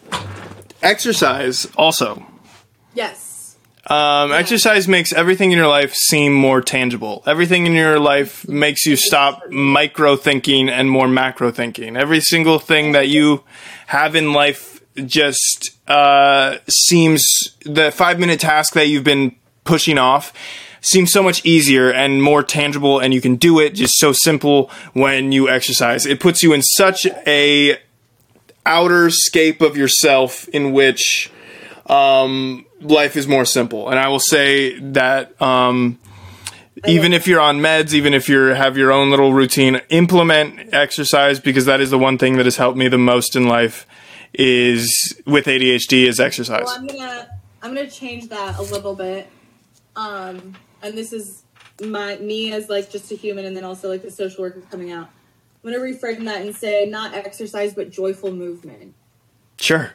exercise also. Yes. Um, yeah. Exercise makes everything in your life seem more tangible. Everything in your life makes you stop micro thinking and more macro thinking. Every single thing that you have in life just uh, seems, the five minute task that you've been pushing off seems so much easier and more tangible, and you can do it just so simple when you exercise. It puts you in such a outer scape of yourself in which um, life is more simple. And I will say that um, even if you're on meds, even if you have your own little routine, implement exercise, because that is the one thing that has helped me the most in life is with A D H D is exercise. Well, I'm gonna I'm gonna change that a little bit. Um, and this is my me as like just a human, and then also like the social worker coming out. I'm gonna reframe that and say not exercise but joyful movement. Sure.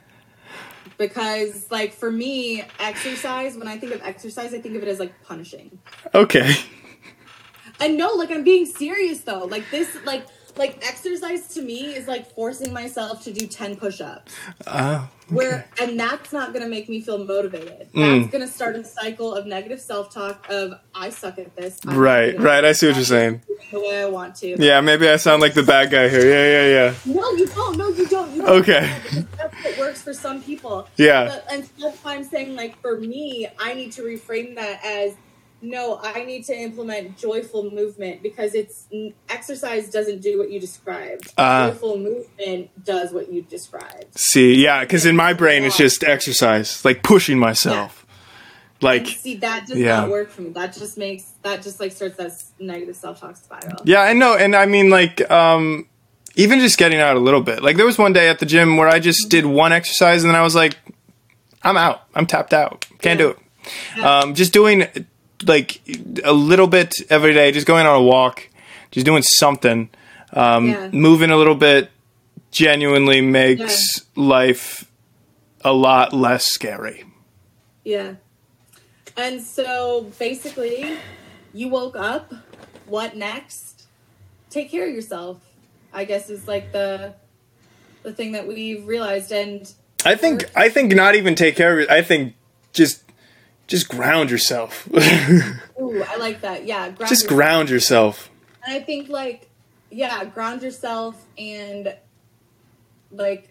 Because like for me, exercise, when I think of exercise, I think of it as like punishing. Okay. And no, like I'm being serious though. Like this, like like exercise to me is like forcing myself to do ten push-ups. Oh. Okay. Where and that's not going to make me feel motivated. Mm. That's going to start a cycle of negative self-talk of I suck at this. I'm right, right. I see what you're saying. The way I want to. Yeah, maybe I sound like the bad guy here. Yeah, yeah, yeah. No, you don't. No, you don't. You don't. Okay. That's what works for some people. Yeah. But, and that's why I'm saying, like, for me, I need to reframe that as, no, I need to implement joyful movement, because it's exercise doesn't do what you described. Uh, joyful movement does what you described. See, yeah, because in my brain it's just exercise, like pushing myself. Yeah. Like, and see, that does yeah. not work for me. That just makes that just like starts that negative self-talk spiral. Yeah, I know, and I mean, like, um, even just getting out a little bit. Like, there was one day at the gym where I just did one exercise, and then I was like, I'm out. I'm tapped out. Can't yeah. do it. Yeah. Um, just doing like a little bit every day, just going on a walk, just doing something, um, yeah. moving a little bit genuinely makes yeah. life a lot less scary. Yeah. And so basically you woke up, what next? Take care of yourself, I guess, is like the, the thing that we've realized. And I think, I think not even take care of it. I think just, Just ground yourself. Ooh, I like that. Yeah. Ground Just yourself. ground yourself. And I think, like, yeah, ground yourself, and, like,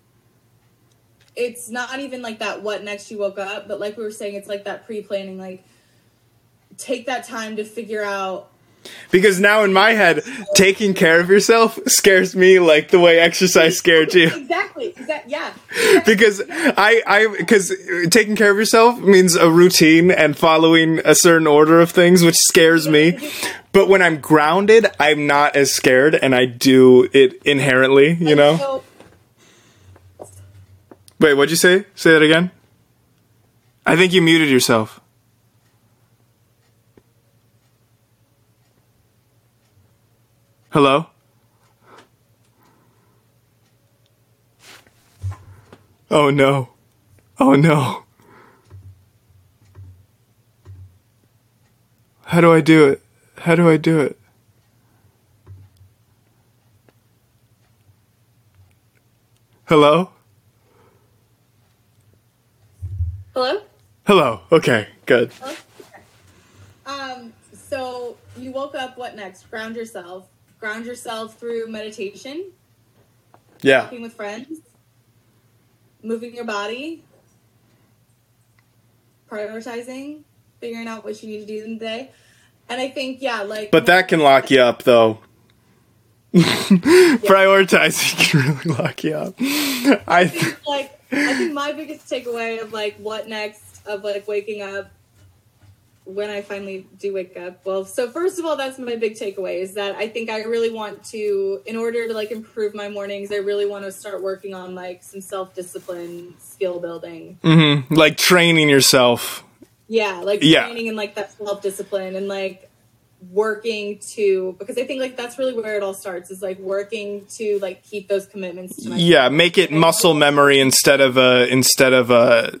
it's not even, like, that what next you woke up, but like we were saying, it's, like, that pre-planning. Like, take that time to figure out. Because now in my head, taking care of yourself scares me like the way exercise scared you. Exactly. Exactly. Yeah. Because I, I, because taking care of yourself means a routine and following a certain order of things, which scares me. But when I'm grounded, I'm not as scared, and I do it inherently, you know? Wait, what'd you say? Say that again? I think you muted yourself. Hello? Oh no. Oh no. How do I do it? How do I do it? Hello? Hello? Hello. Okay, good. Hello? Okay. Um, so you woke up, what next? Ground yourself. Ground yourself through meditation. Yeah. Talking with friends. Moving your body. Prioritizing. Figuring out what you need to do in the day. And I think, yeah, like... But that can lock you up, though. Yeah. Prioritizing can really lock you up. I, I think, like, I think my biggest takeaway of, like, what next, of, like, waking up when I finally do wake up. Well, so first of all, that's my big takeaway is that I think I really want to, in order to like improve my mornings, I really want to start working on like some self-discipline, skill building. Mm-hmm. Like training yourself. Yeah, like yeah. training and like that self-discipline and like working to, because I think like that's really where it all starts is like working to like keep those commitments to myself. Yeah, make it muscle memory instead of a, instead of a,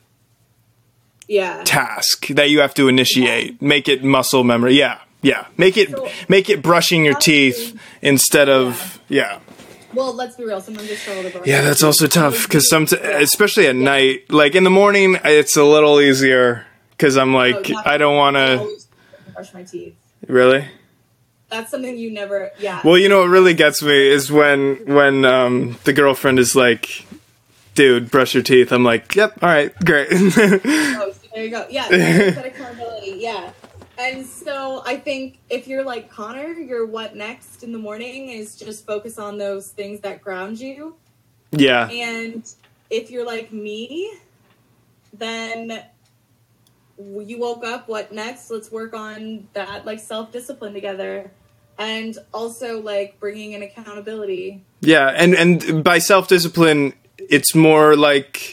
yeah task that you have to initiate. Yeah. Make it muscle memory. Yeah. Yeah. Make it so, make it brushing your teeth instead of yeah. yeah. Well, let's be real. Sometimes just struggle to brush. Yeah, that's also tough because some yeah. especially at yeah. night. Like in the morning it's a little easier cuz I'm like oh, I don't want to brush my teeth. Really? That's something you never yeah. Well, you know what really gets me is when when um the girlfriend is like, dude, brush your teeth. I'm like, yep, all right, great. Oh, there you go. Yeah, that accountability. Yeah. And so I think if you're like Connor, your what next in the morning is just focus on those things that ground you. Yeah. And if you're like me, then you woke up, what next? Let's work on that like self-discipline together. And also like bringing in accountability. Yeah, and, and by self-discipline, it's more like...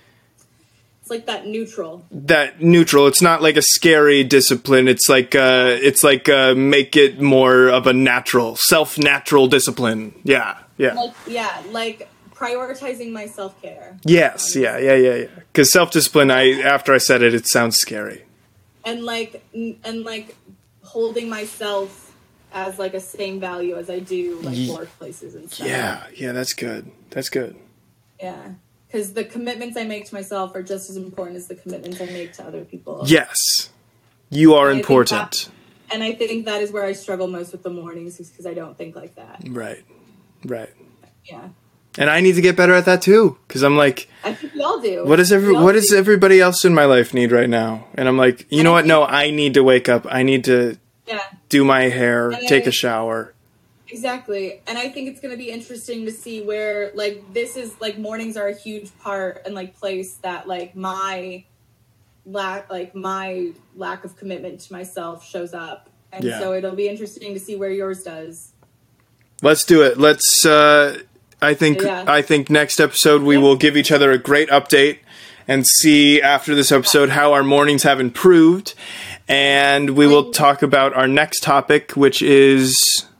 like that neutral that neutral it's not like a scary discipline. It's like uh it's like uh make it more of a natural self natural discipline. Yeah. Yeah. Like, yeah. Like prioritizing my self-care. Yes. Um, yeah. Yeah. Yeah. Yeah. Because self-discipline, I after I said it, it sounds scary. And like and like holding myself as like a same value as I do like Ye- workplaces and stuff. Yeah. Yeah. That's good. That's good. Yeah. Because the commitments I make to myself are just as important as the commitments I make to other people. Yes. You are and important. That, and I think that is where I struggle most with the mornings is because I don't think like that. Right. Right. Yeah. And I need to get better at that too. Because I'm like... I think we all do. What, is every, what does everybody else in my life need right now? And I'm like, you and know I what? No, I need to wake up. I need to yeah. do my hair, and take I, a shower. Exactly. And I think it's going to be interesting to see where, like, this is, like, mornings are a huge part and, like, place that, like, my lack, like, my lack of commitment to myself shows up. And yeah. so it'll be interesting to see where yours does. Let's do it. Let's, uh, I think, yeah. I think next episode we yeah. will give each other a great update and see after this episode how our mornings have improved. And we will talk about our next topic, which is...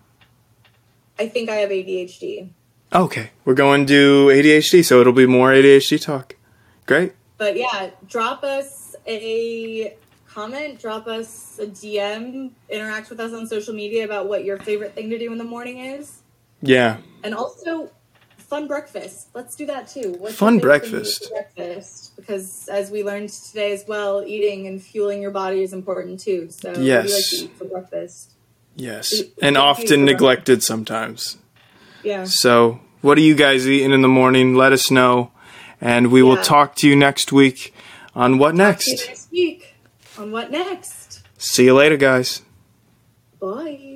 I think I have A D H D. Okay. We're going to do A D H D, so it'll be more A D H D talk. Great. But yeah, drop us a comment, drop us a D M, interact with us on social media about what your favorite thing to do in the morning is. Yeah. And also, fun breakfast. Let's do that too. What's fun breakfast. breakfast. Because as we learned today as well, eating and fueling your body is important too. So yes. what do you like to eat for breakfast? Yes, and often neglected sometimes. Yeah. So, what are you guys eating in the morning? Let us know, and we yeah. will talk to you next week on What talk Next. To you next week on What Next. See you later, guys. Bye.